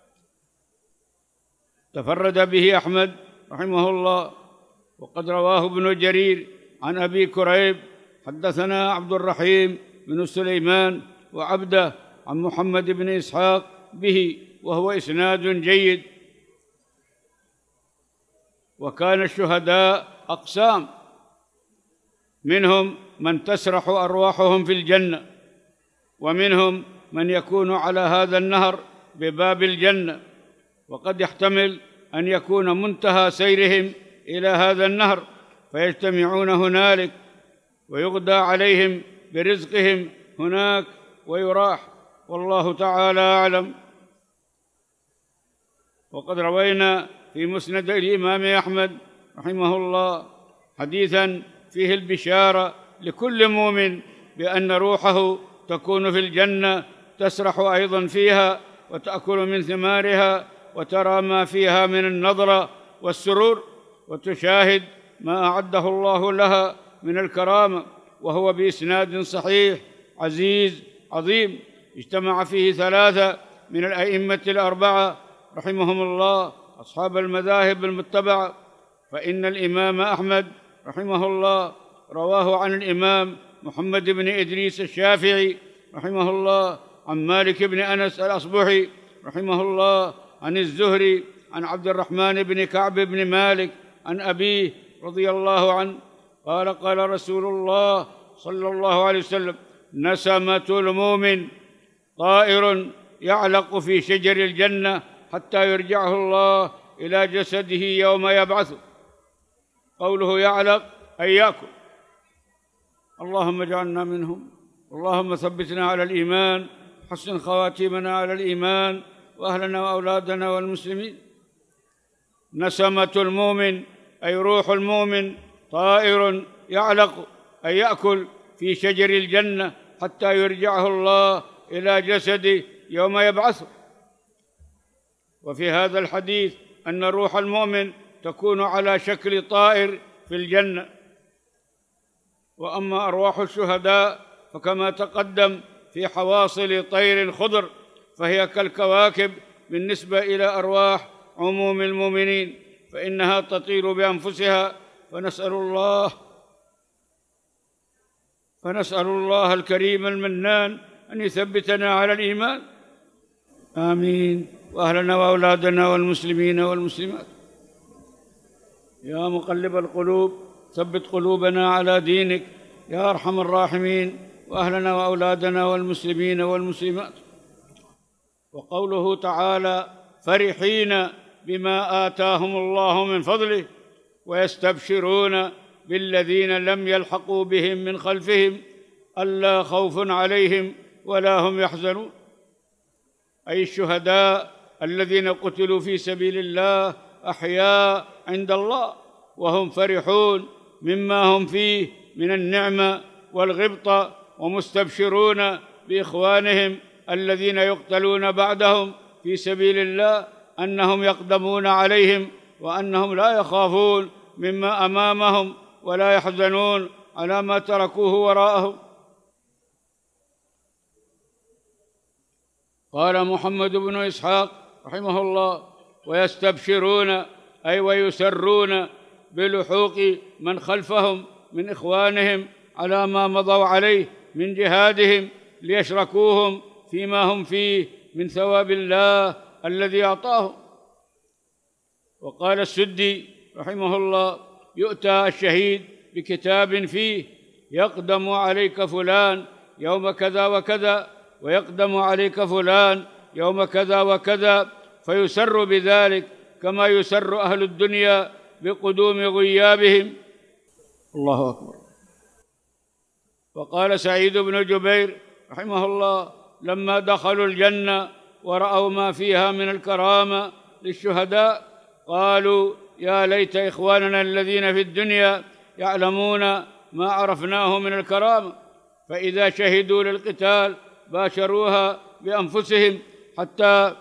تفرد به أحمد رحمه الله. وقد رواه ابن جرير عن أبي كريب حدثنا عبد الرحيم بن سليمان وعبده عن محمد بن إسحاق به وهو إسناد جيد. وكان الشهداء أقسام، منهم من تسرح أرواحهم في الجنة، ومنهم من يكون على هذا النهر بباب الجنة، وقد يحتمل أن يكون منتهى سيرهم إلى هذا النهر فيجتمعون هنالك ويغدى عليهم برزقهم هناك ويراح، والله تعالى أعلم. وقد روينا في مسند الإمام أحمد رحمه الله حديثا فيه البشارة لكل مؤمن بأن روحه تكون في الجنة تسرح أيضا فيها وتأكل من ثمارها وترى ما فيها من النضرة والسرور وتشاهد ما أعده الله لها من الكرامة، وهو بإسناد صحيح عزيز عظيم اجتمع فيه ثلاثة من الأئمة الأربعة رحمهم الله أصحاب المذاهب المتبعة. فإن الإمام أحمد رحمه الله رواه عن الإمام محمد بن إدريس الشافعي رحمه الله عن مالك بن أنس الأصبحي رحمه الله عن الزهري عن عبد الرحمن بن كعب بن مالك عن أبيه رضي الله عنه قال قال رسول الله صلى الله عليه وسلم: نسمة المؤمن طائر يعلق في شجر الجنة حتى يرجعه الله إلى جسده يوم يبعثه. قوله يعلق أي يأكل. اللهم اجعلنا منهم، اللهم ثبتنا على الإيمان، حسن خواتيمنا على الإيمان، وأهلنا وأولادنا والمسلمين. نسمة المؤمن أي روح المؤمن طائر يعلق أي يأكل في شجر الجنة حتى يرجعه الله إلى جسده يوم يبعثه. وفي هذا الحديث أن روح المؤمن تكون على شكل طائر في الجنة. وأما أرواح الشهداء فكما تقدم في حواصل طير خضر، فهي كالكواكب بالنسبة إلى أرواح عموم المؤمنين، فإنها تطير بأنفسها. فنسأل الله الكريم المنان أن يثبتنا على الإيمان، آمين، وأهلنا وأولادنا والمسلمين والمسلمات. يا مقلب القلوب ثبت قلوبنا على دينك يا أرحم الراحمين، وأهلنا وأولادنا والمسلمين والمسلمات. وقوله تعالى: فرحين بما آتاهم الله من فضله ويستبشرون بالذين لم يلحقوا بهم من خلفهم ألا خوف عليهم ولا هم يحزنون. أي الشهداء الذين قتلوا في سبيل الله أحياء عند الله، وهم فرحون مما هم فيه من النعمة والغبطة، ومستبشرون بإخوانهم الذين يقتلون بعدهم في سبيل الله أنهم يقدمون عليهم، وأنهم لا يخافون مما أمامهم ولا يحزنون على ما تركوه وراءهم. قال محمد بن إسحاق رحمه الله: ويستبشرون أي ويسرون بلحوق من خلفهم من إخوانهم على ما مضوا عليه من جهادهم، ليشركوهم فيما هم فيه من ثواب الله الذي أعطاهم. وقال السدي رحمه الله: يؤتى الشهيد بكتاب فيه يقدم عليك فلان يوم كذا وكذا، ويقدم عليك فلان يوم كذا وكذا، فيسر بذلك كما يسر أهل الدنيا بقدوم غيابهم. الله أكبر. وقال سعيد بن جبير رحمه الله: لما دخلوا الجنة ورأوا ما فيها من الكرامة للشهداء قالوا: يا ليت إخواننا الذين في الدنيا يعلمون ما عرفناه من الكرامة، فإذا شهدوا للقتال باشروها بأنفسهم حتى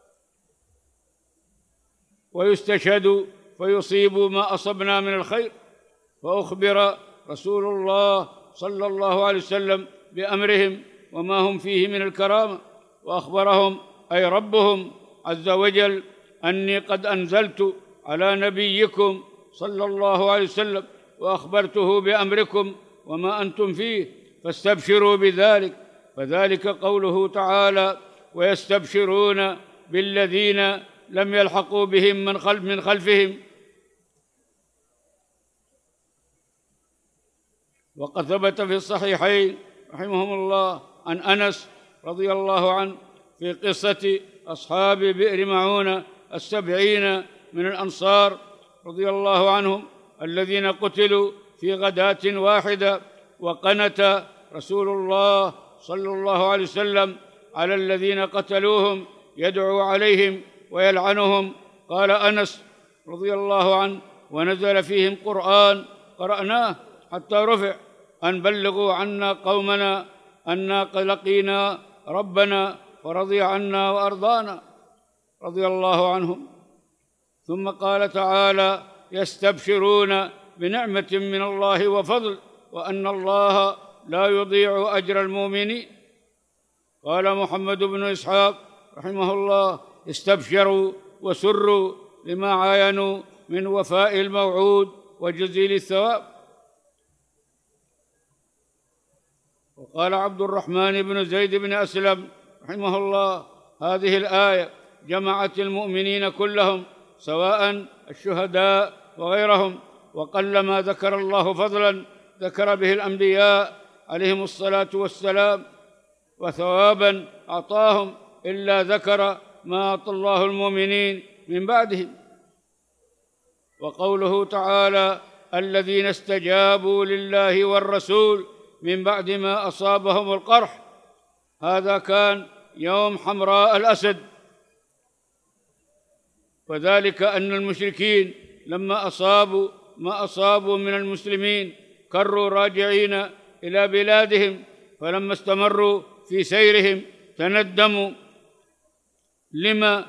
ويستشهدوا فيصيبوا ما أصبنا من الخير. فأخبر رسول الله صلى الله عليه وسلم بأمرهم وما هم فيه من الكرامة، وأخبرهم أي ربهم عز وجل أني قد أنزلت على نبيكم صلى الله عليه وسلم وأخبرته بأمركم وما أنتم فيه، فاستبشروا بذلك. فذلك قوله تعالى: ويستبشرون بالذين لم يلحقوا بهم من خلفهم. وقد ثبت في الصحيحين رحمهم الله عن أنس رضي الله عنه في قصة أصحاب بئر معونة 70 من الأنصار رضي الله عنهم الذين قتلوا في غداة واحدة، وقنت رسول الله صلى الله عليه وسلم على الذين قتلوهم يدعو عليهم ويلعنهم. قال أنس رضي الله عنه: ونزل فيهم قرآن قرأناه حتى رفع: أن بلغوا عنا قومنا أنا قد لقينا ربنا فرضي عنا وأرضانا، رضي الله عنهم. ثم قال تعالى: يستبشرون بنعمة من الله وفضل وأن الله لا يضيع أجر المؤمنين. قال محمد بن إسحاق رحمه الله: استبشروا وسروا لما عاينوا من وفاء الموعود وجزيل الثواب. وقال عبد الرحمن بن زيد بن أسلم رحمه الله: هذه الآية جمعت المؤمنين كلهم سواء الشهداء وغيرهم، وقلما ذكر الله فضلا ذكر به الأنبياء عليهم الصلاة والسلام وثوابا أعطاهم إلا ذكر ما أعطى الله المؤمنين من بعدهم. وقوله تعالى: الذين استجابوا لله والرسول من بعد ما أصابهم القرح، هذا كان يوم حمراء الأسد، وذلك أن المشركين لما أصابوا ما أصابوا من المسلمين كروا راجعين إلى بلادهم، فلما استمروا في سيرهم تندموا لما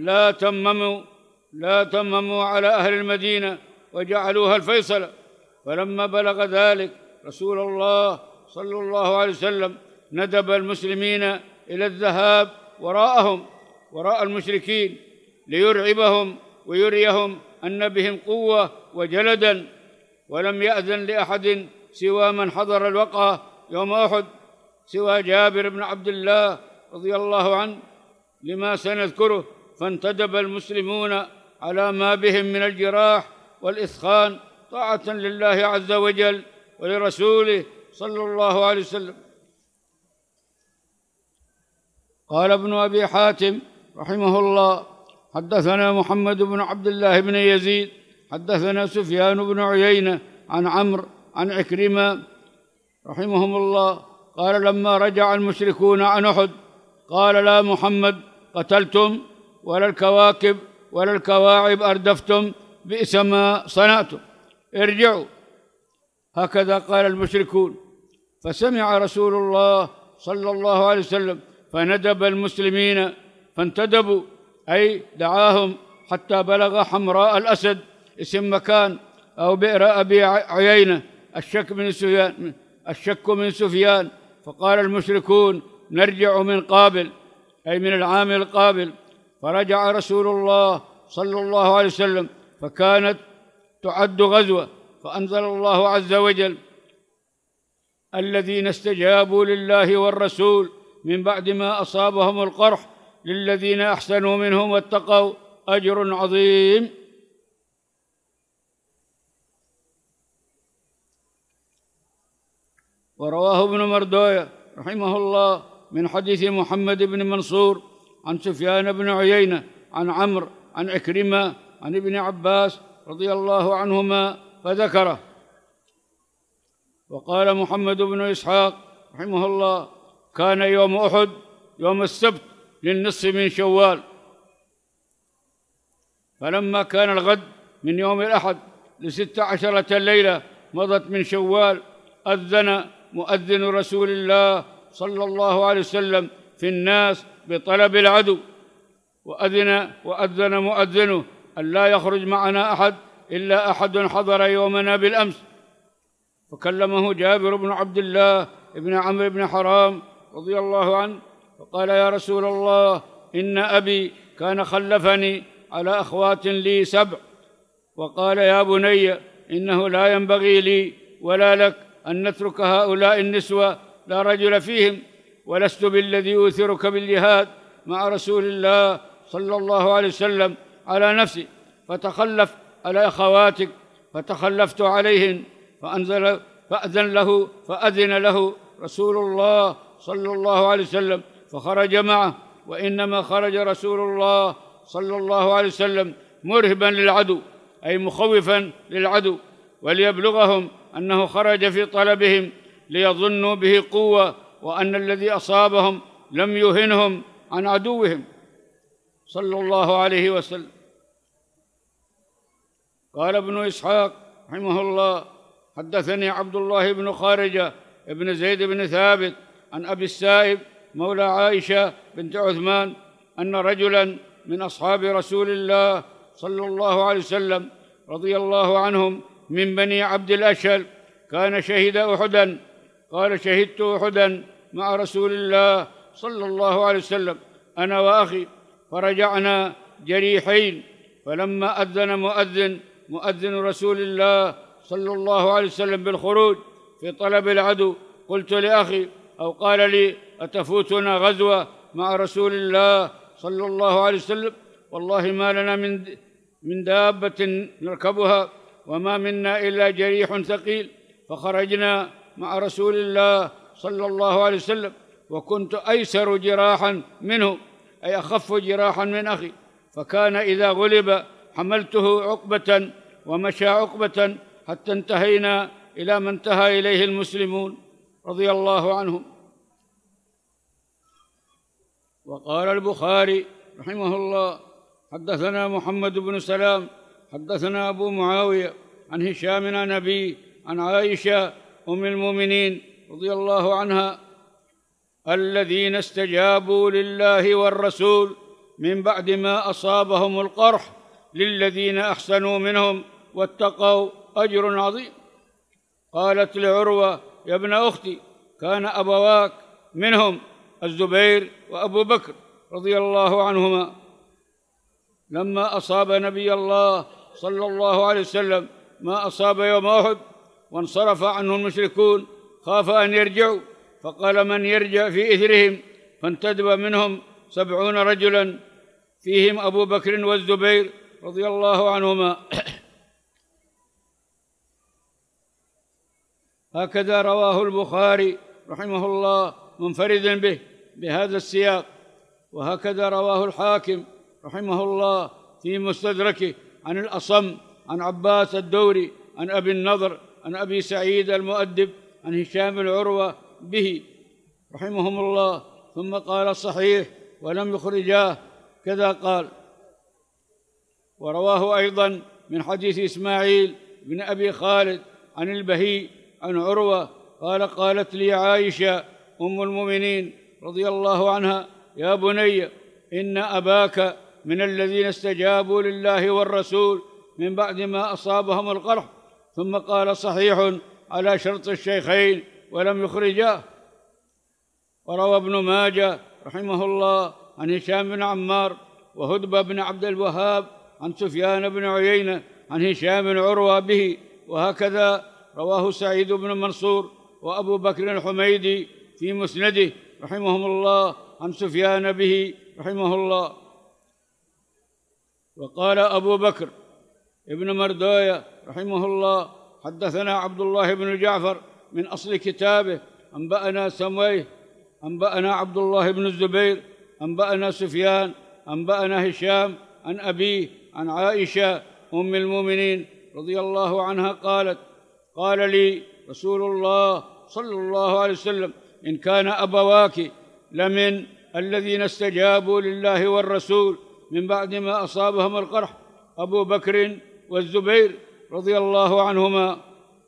لا تمموا على أهل المدينة وجعلوها الفيصل. فلما بلغ ذلك رسول الله صلى الله عليه وسلم ندب المسلمين إلى الذهاب وراءهم، وراء المشركين، ليرعبهم ويريهم أن بهم قوة وجلدا، ولم يأذن لأحد سوى من حضر الوقعة يوم أحد، سوى جابر بن عبد الله رضي الله عنه لما سنذكره. فانتدب المسلمون على ما بهم من الجراح والإثخان طاعة لله عز وجل ولرسوله صلى الله عليه وسلم. قال ابن أبي حاتم رحمه الله: حدثنا محمد بن عبد الله بن يزيد حدثنا سفيان بن عيينة عن عمرو عن عكرمة رحمهم الله قال: لما رجع المشركون عن أحد قال: لا محمد قتلتم ولا الكواكب ولا الكواعب أردفتم، بئس ما صنعتم، ارجعوا. هكذا قال المشركون. فسمع رسول الله صلى الله عليه وسلم فندب المسلمين فانتدبوا، أي دعاهم حتى بلغ حمراء الأسد، اسم مكان، أو بئر أبي عيينة، الشك من سفيان. فقال المشركون: نرجع من قابل، أي من العام القابل. فرجع رسول الله صلى الله عليه وسلم، فكانت تعد غزوة، فأنزل الله عز وجل: الذين استجابوا لله والرسول من بعد ما أصابهم القرح للذين أحسنوا منهم واتقوا أجر عظيم. ورواه ابن مردوية رحمه الله من حديث محمد بن منصور عن سفيان بن عيينة عن عمرو عن عكرمة عن ابن عباس رضي الله عنهما فذكره. وقال محمد بن إسحاق رحمه الله: كان يوم أحد يوم السبت للنصف من شوال، فلما كان الغد من يوم الأحد ل16 ليلة مضت من شوال، أذن مؤذن رسول الله صلى الله عليه وسلم في الناس بطلب العدو، وأذن مؤذنه أن لا يخرج معنا أحد إلا أحد حضر يومنا بالأمس. فكلمه جابر بن عبد الله بن عمرو بن حرام رضي الله عنه فقال: يا رسول الله، إن أبي كان خلفني على أخوات لي 7، وقال: يا بني، إنه لا ينبغي لي ولا لك أن نترك هؤلاء النسوة لا رجل فيهم، ولست بالذي يؤثرك بالجهاد مع رسول الله صلى الله عليه وسلم على نفسي، فتخلف على أخواتك. فتخلفت عليهن، فأذن له رسول الله صلى الله عليه وسلم فخرج معه. وإنما خرج رسول الله صلى الله عليه وسلم مرهبا للعدو، أي مخوفا للعدو، وليبلغهم أنه خرج في طلبهم ليظنوا به قوة، وأن الذي أصابهم لم يهنهم عن عدوهم صلى الله عليه وسلم. قال ابن إسحاق رحمه الله: حدثني عبد الله بن خارجة بن زيد بن ثابت عن أبي السائب مولى عائشة بنت عثمان أن رجلا من أصحاب رسول الله صلى الله عليه وسلم رضي الله عنهم من بني عبد الأشهل كان شهد أحدا. قال: شهدت أحدا مع رسول الله صلى الله عليه وسلم أنا وأخي، فرجعنا جريحين، فلما أذن مؤذن رسول الله صلى الله عليه وسلم بالخروج في طلب العدو، قلت لأخي أو قال لي: أتفوتنا غزوة مع رسول الله صلى الله عليه وسلم؟ والله ما لنا من دابة نركبها وما منا إلا جريح ثقيل، فخرجنا مع رسول الله صلى الله عليه وسلم، وكنت أيسر جراحا منه، أي أخف جراحا من أخي، فكان إذا غلب حملته عقبة ومشى عقبة حتى انتهينا إلى ما انتهى إليه المسلمون رضي الله عنهم. وقال البخاري رحمه الله: حدثنا محمد بن سلام حدثنا أبو معاوية عن هشام عن أبيه عن عائشة أم المؤمنين رضي الله عنها: الذين استجابوا لله والرسول من بعد ما أصابهم القرح للذين أحسنوا منهم واتقوا أجر عظيم. قالت لعروة: يا ابن أختي، كان أبواك منهم الزبير وأبو بكر رضي الله عنهما لما أصاب نبي الله صلى الله عليه وسلم ما أصاب يوم أحد وانصرف عنه المشركون، خاف أن يرجعوا، فقال: من يرجع في إثرهم؟ فانتدب منهم 70 رجلا فيهم أبو بكر والزبير رضي الله عنهما. هكذا رواه البخاري رحمه الله منفردا به بهذا السياق، وهكذا رواه الحاكم رحمه الله في مستدركه عن الأصم عن عباس الدوري عن أبي النضر عن أبي سعيد المؤدب عن هشام العروة به رحمهم الله، ثم قال: صحيح ولم يخرجاه، كذا قال. ورواه أيضا من حديث إسماعيل بن أبي خالد عن البهي عن عروة قال: قالت لي عائشة أم المؤمنين رضي الله عنها: يا بني، إن أباك من الذين استجابوا لله والرسول من بعد ما أصابهم القرح. ثم قال: صحيح على شرط الشيخين ولم يخرجاه. وروى ابن ماجه رحمه الله عن هشام بن عمار وهدبة بن عبد الوهاب عن سفيان بن عيينة عن هشام بن عروة به، وهكذا رواه سعيد بن منصور وأبو بكر الحميدي في مسنده رحمهم الله عن سفيان به رحمه الله. وقال أبو بكر ابن مردوية رحمه الله: حدثنا عبد الله بن جعفر من أصل كتابه، أنبأنا سمويه، أنبأنا عبد الله بن الزبير، أنبأنا سفيان، أنبأنا هشام عن أبيه عن عائشة أم المؤمنين رضي الله عنها قالت: قال لي رسول الله صلى الله عليه وسلم: إن كان أبواك لمن الذين استجابوا لله والرسول من بعد ما أصابهم القرح، أبو بكر والزبير رضي الله عنهما.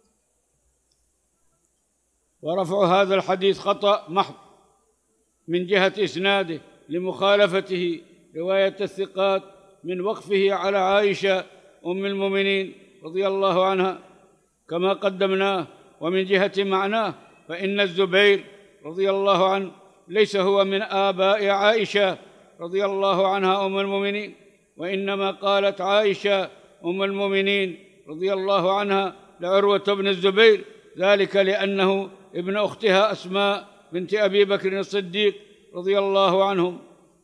ورفع هذا الحديث خطأ محض من جهة إسناده لمخالفته رواية الثقات من وقفه على عائشة أم المؤمنين رضي الله عنها كما قدمناه. ومن جهة معناه فإن الزبير رضي الله عنه ليس هو من آباء عائشة رضي الله عنها أم المؤمنين، وإنما قالت عائشة أم المؤمنين رضي الله عنها لعروة بن الزبير ذلك لأنه ابن أختها أسماء بنت أبي بكر الصديق رضي الله عنهم.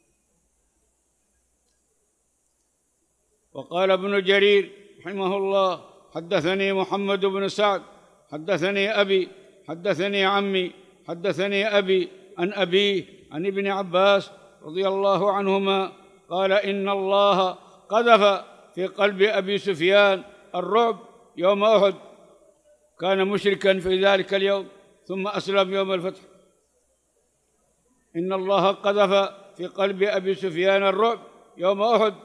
وقال ابن جرير رحمه الله: حدثني محمد بن سعد حدثني أبي حدثني عمي حدثني أبي عن أبيه عن ابن عباس رضي الله عنهما قال: إن الله قذف في قلب أبي سفيان الرعب يوم أحد، كان مشركا في ذلك اليوم ثم أسلم يوم الفتح. إن الله قذف في قلب أبي سفيان الرعب يوم أحد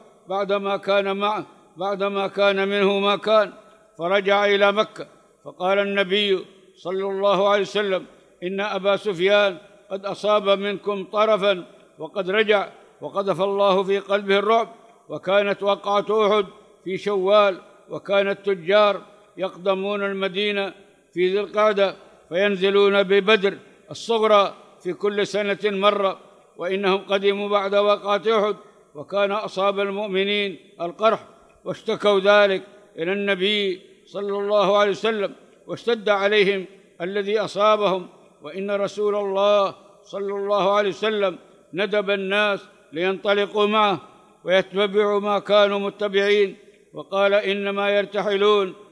بعدما كان منه ما كان، فرجع إلى مكة، فقال النبي صلى الله عليه وسلم: إن أبا سفيان قد أصاب منكم طرفا وقد رجع، وقذف الله في قلبه الرعب. وكانت وقعة أحد في شوال، وكان التجار يقدمون المدينة في ذي القعدة فينزلون ببدر الصغرى في كل سنة مرة، وإنهم قدموا بعد وقعة أحد وكان أصاب المؤمنين القرح، واشتكوا ذلك إلى النبي صلى الله عليه وسلم، واشتد عليهم الذي أصابهم، وإن رسول الله صلى الله عليه وسلم ندب الناس لينطلقوا معه ويتبعوا ما كانوا متبعين، وقال: إنما يرتحلون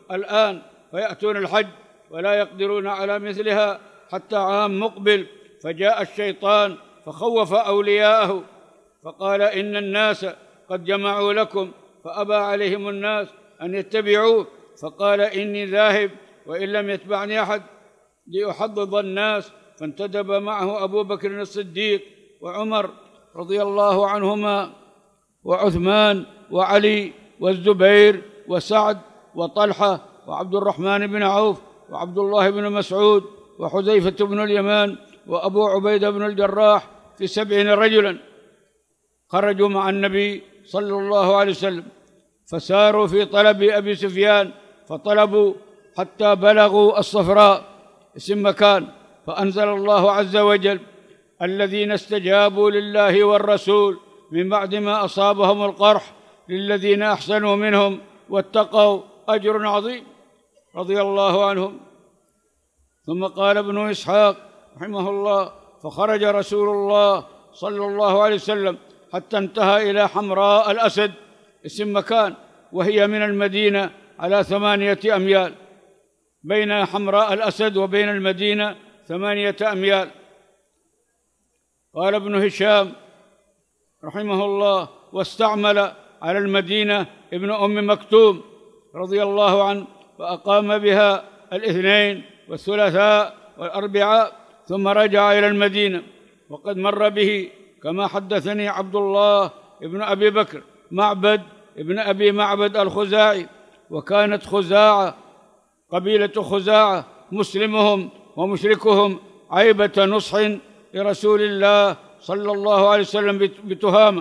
الآن فيأتون الحج ولا يقدرون على مثلها حتى عام مقبل، فجاء الشيطان فخوف أولياءه فقال إن الناس قد جمعوا لكم، فأبى عليهم الناس أن يتبعوه، فقال إني ذاهب وإن لم يتبعني أحد لأحضض الناس، فانتدب معه أبو بكر الصديق وعمر رضي الله عنهما وعثمان وعلي والزبير وسعد وطلحة وعبد الرحمن بن عوف وعبد الله بن مسعود وحذيفة بن اليمان وأبو عبيدة بن الجراح في 70 رجلا خرجوا مع النبي صلى الله عليه وسلم، فساروا في طلب أبي سفيان، فطلبوا حتى بلغوا الصفراء اسم مكان، فأنزل الله عز وجل: الذين استجابوا لله والرسول من بعد ما أصابهم القرح للذين أحسنوا منهم واتقوا أجر عظيم رضي الله عنهم. ثم قال ابن إسحاق رحمه الله: فخرج رسول الله صلى الله عليه وسلم حتى انتهى إلى حمراء الأسد اسم مكان، وهي من المدينة على 8 أميال، بين حمراء الأسد وبين المدينة 8 أميال. قال ابن هشام رحمه الله: واستعمل على المدينة ابن أم مكتوم رضي الله عنه، فأقام بها الاثنين والثلاثاء والأربعاء، ثم رجع إلى المدينة. وقد مر به كما حدثني عبد الله ابن أبي بكر معبد ابن أبي معبد الخزاعي، وكانت خزاعة قبيلة خزاعة مسلمهم ومشركهم عيبة نصح لرسول الله صلى الله عليه وسلم بتهامة،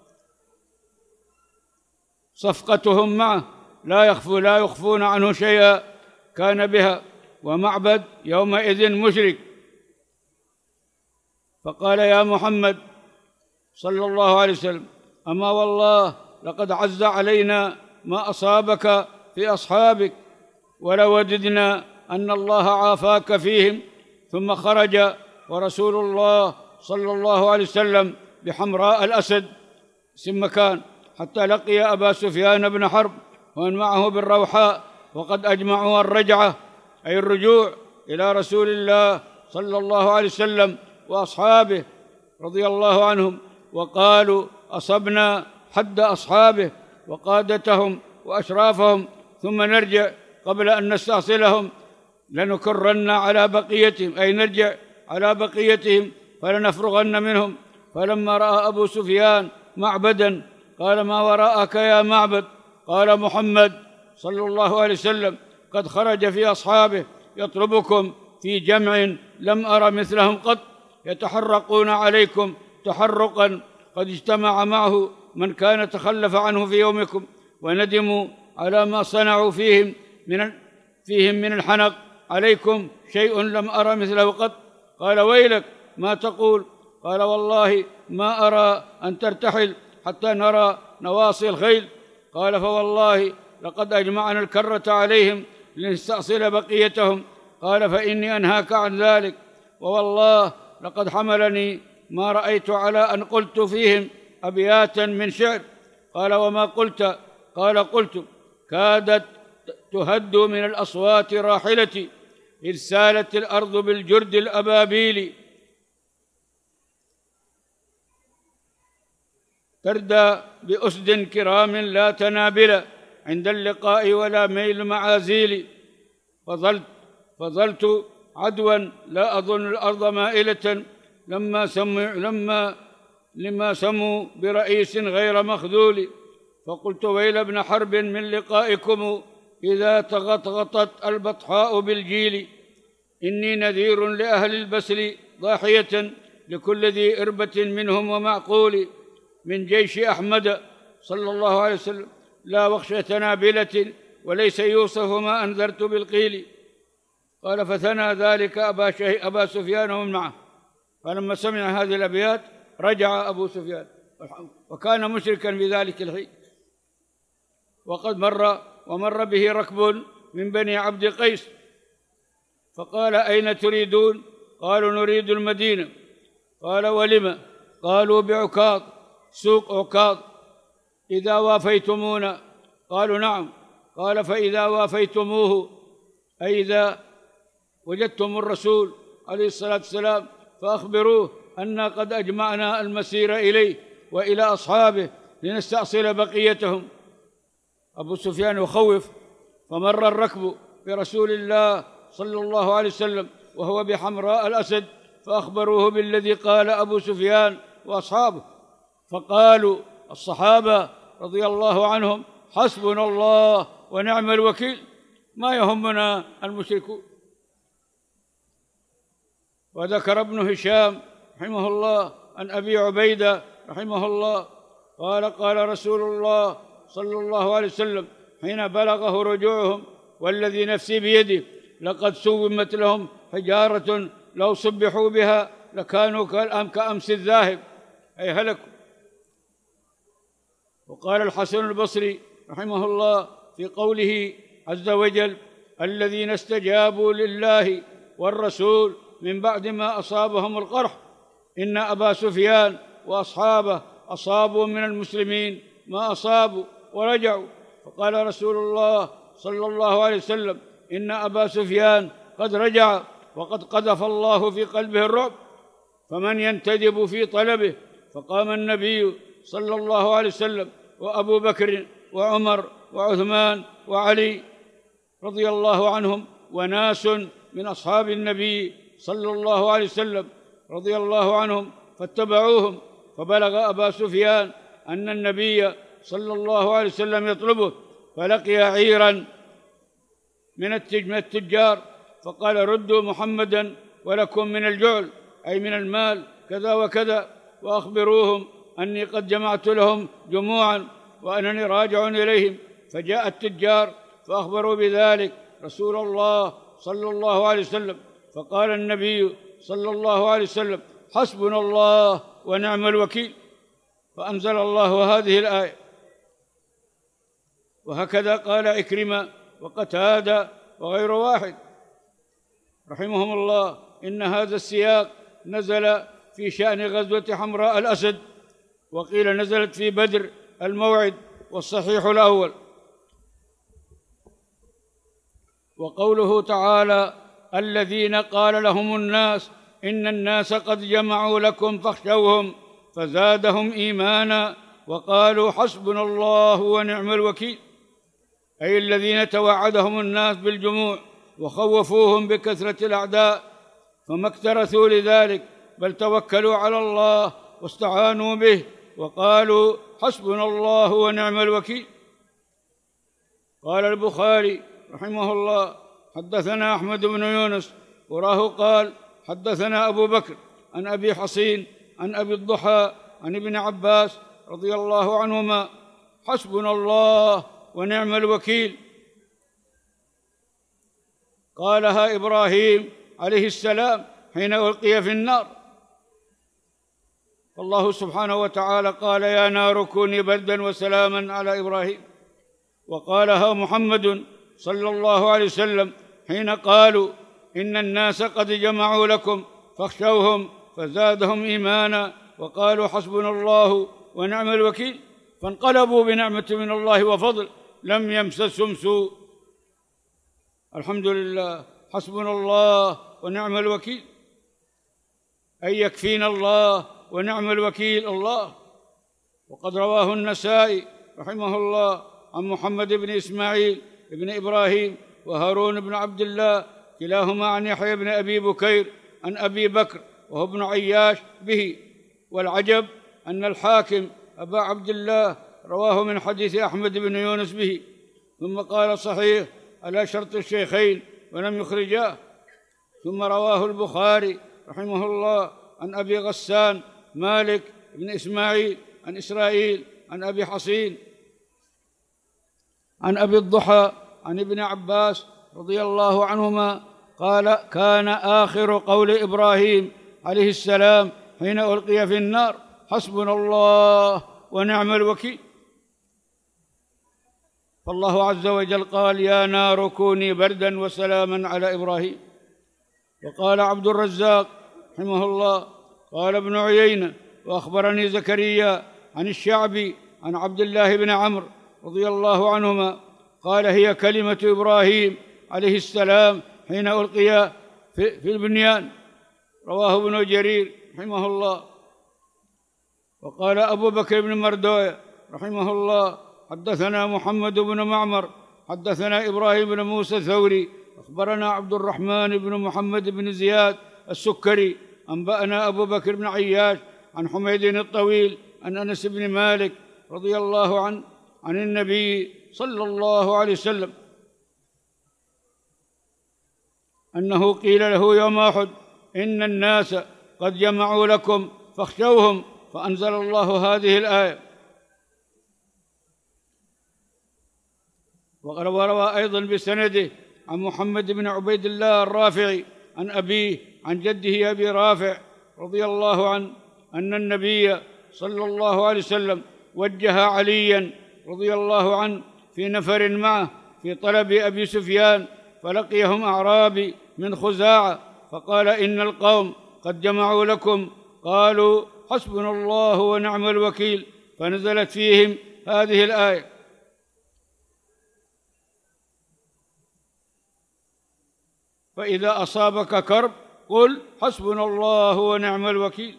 صفقتهم معه لا يخفون عنه شيئا كان بها، ومعبد يومئذ مشرك. فقال: يا محمد صلى الله عليه وسلم: أما والله لقد عز علينا ما أصابك في أصحابك، ولوددنا أن الله عافاك فيهم. ثم خرج ورسول الله صلى الله عليه وسلم بحمراء الأسد اسم مكان، حتى لقي أبا سفيان بن حرب ومن معه بالروحاء، وقد أجمعوا الرجعة أي الرجوع إلى رسول الله صلى الله عليه وسلم وأصحابه رضي الله عنهم، وقالوا: أصبنا حد أصحابه وقادتهم وأشرافهم، ثم نرجع قبل أن نستأصلهم، لنكرن على بقيتهم، أي نرجع على بقيتهم فلنفرغن منهم. فلما رأى أبو سفيان معبدا قال: ما وراءك يا معبد؟ قال: محمد صلى الله عليه وسلم قد خرج في أصحابه يطلبكم في جمع لم أر مثلهم قط، يتحرقون عليكم تحرقا قد اجتمع معه من كان تخلف عنه في يومكم، وندموا على ما صنعوا فيهم من الحنق عليكم شيء لم أرى مثله قط. قال: ويلك ما تقول؟ قال: والله ما أرى أن ترتحل حتى نرى نواصي الخيل. قال: فوالله لقد أجمعنا الكرة عليهم لنستأصل بقيتهم. قال: فإني أنهاك عن ذلك، ووالله لقد حملني ما رأيت على أن قلت فيهم أبياتا من شعر. قال: وما قلت؟ قال: قلت: كادت تهد من الأصوات راحلتي إذ سالت الأرض بالجرد الأبابيل، تردى بأسد كرام لا تنابل عند اللقاء ولا ميل معازيل، فظلت عدوا لا أظن الأرض مائلة لما سموا برئيس غير مخذول. فقلت: ويل ابن حرب من لقائكم إذا تغطغطت البطحاء بالجيل، إني نذير لأهل البسل ضاحية لكل ذي إربة منهم ومعقول، من جيش أحمد صلى الله عليه وسلم لا وخشة نابلة وليس يوصف ما أنذرت بالقيل. قال: فثنى ذلك أبا سفيان ومن معه. فلما سمع هذه الأبيات رجع أبو سفيان، وكان مشركا في ذلك الحين. وقد مر به ركب من بني عبد قيس، فقال: أين تريدون؟ قالوا: نريد المدينة. قال: ولم؟ قالوا: بعكاظ، سوق عكاظ، إذا وافيتمونا. قالوا: نعم. قال: فإذا وافيتموه، أي إذا وجدتم الرسول عليه الصلاة والسلام فأخبروه أنا قد أجمعنا المسير إليه وإلى أصحابه لنستأصل بقيتهم. أبو سفيان يخوف، فمر الركب برسول الله صلى الله عليه وسلم وهو بحمراء الأسد، فأخبروه بالذي قال أبو سفيان وأصحابه، فقالوا الصحابة رضي الله عنهم: حسبنا الله ونعم الوكيل، ما يهمنا المشركون. وذكر ابن هشام رحمه الله عن أبي عبيدة رحمه الله قال: قال رسول الله صلى الله عليه وسلم حين بلغه رجوعهم: والذي نفسي بيده لقد سومت لهم حجارة لو صبحوا بها لكانوا كأمس الذاهب، أي هلكوا. وقال الحسن البصري رحمه الله في قوله عز وجل: الذين استجابوا لله والرسول من بعد ما أصابهم القرح: إن أبا سفيان وأصحابه أصابوا من المسلمين ما أصابوا ورجعوا. فقال رسول الله صلى الله عليه وسلم: إن أبا سفيان قد رجع وقد قذف الله في قلبه الرعب، فمن ينتدب في طلبه. فقام النبي صلى الله عليه وسلم وأبو بكر وعمر وعثمان وعلي رضي الله عنهم وناس من أصحاب النبي صلى الله عليه وسلم رضي الله عنهم، فاتبعوهم. فبلغ أبا سفيان أن النبي صلى الله عليه وسلم يطلبه، فلقي عيرا من التجار، فقال: ردوا محمدا ولكم من الجعل، أي من المال كذا وكذا، وأخبروهم أني قد جمعت لهم جموعا وأنني راجع إليهم. فجاء التجار فأخبروا بذلك رسول الله صلى الله عليه وسلم، فقال النبي صلى الله عليه وسلم: حسبنا الله ونعم الوكيل. فأنزل الله هذه الآية. وهكذا قال عكرمة وقتادة وغير واحد رحمهم الله إن هذا السياق نزل في شأن غزوة حمراء الأسد، وقيل نزلت في بدر الموعد، والصحيح الأول. وقوله تعالى: الذين قال لهم الناس إن الناس قد جمعوا لكم فاخشوهم فزادهم إيمانا وقالوا حسبنا الله ونعم الوكيل، أي الذين توعدهم الناس بالجموع وخوفوهم بكثرة الأعداء، فما اكترثوا لذلك بل توكلوا على الله واستعانوا به وقالوا حسبنا الله ونعم الوكيل. قال البخاري رحمه الله: حدثنا أحمد بن يونس، وراه قال: حدثنا أبو بكر عن أبي حصين عن أبي الضحى عن ابن عباس رضي الله عنهما: حسبنا الله ونعم الوكيل. قالها إبراهيم عليه السلام حين ألقي في النار، فالله سبحانه وتعالى قال: يا نار كوني بردا وسلاما على إبراهيم. وقالها محمد صلى الله عليه وسلم حين قالوا: إن الناس قد جمعوا لكم فاخشوهم فزادهم إيمانا وقالوا حسبنا الله ونعم الوكيل، فانقلبوا بنعمة من الله وفضل لم يمسسهم سوء. الحمد لله، حسبنا الله ونعم الوكيل، أي يكفينا الله ونعم الوكيل الله. وقد رواه النسائي رحمه الله عن محمد بن إسماعيل بن إبراهيم وهارون بن عبد الله كلاهما عن يحيى بن أبي بكير عن أبي بكر وهو ابن عياش به. والعجب أن الحاكم أبا عبد الله رواه من حديث أحمد بن يونس به، ثم قال: صحيح على شرط الشيخين ولم يخرجاه. ثم رواه البخاري رحمه الله عن أبي غسان مالك بن إسماعيل عن إسرائيل عن أبي حصين عن أبي الضحى عن ابن عباس رضي الله عنهما قال: كان آخر قول إبراهيم عليه السلام حين ألقي في النار: حسبنا الله ونعم الوكيل. فالله عز وجل قال: يا نار كوني بردا وسلاما على إبراهيم. وقال عبد الرزاق رحمه الله: قال ابن عيينة: وأخبرني زكريا عن الشعبي عن عبد الله بن عمرو رضي الله عنهما قال هي كلمة إبراهيم عليه السلام حين ألقي في البنيان. رواه ابن جرير رحمه الله. وقال أبو بكر بن مردوية رحمه الله حدثنا محمد بن معمر حدثنا إبراهيم بن موسى الثوري أخبرنا عبد الرحمن بن محمد بن زياد السكري أنبأنا أبو بكر بن عياش عن حميد الطويل عن أنس بن مالك رضي الله عنه عن النبي صلى الله عليه وسلم أنه قيل له يوم أحد إن الناس قد جمعوا لكم فاخشوهم، فأنزل الله هذه الآية. وروى أيضا بسنده عن محمد بن عبيد الله الرافعي عن أبيه عن جده أبي رافع رضي الله عنه أن النبي صلى الله عليه وسلم وجه عليا رضي الله عنه في نفر معه في طلب أبي سفيان، فلقيهم أعرابي من خزاعة فقال إن القوم قد جمعوا لكم، قالوا حسبنا الله ونعم الوكيل، فنزلت فيهم هذه الآية. فإذا أصابك كرب قل حسبنا الله ونعم الوكيل.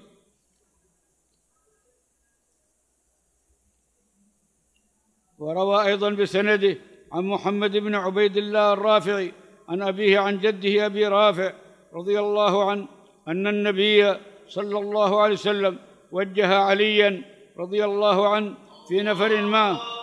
وروى أيضا بسنده عن محمد بن عبيد الله الرافعي عن أبيه عن جده أبي رافع رضي الله عنه أن النبي صلى الله عليه وسلم وجه عليا رضي الله عنه في نفر معه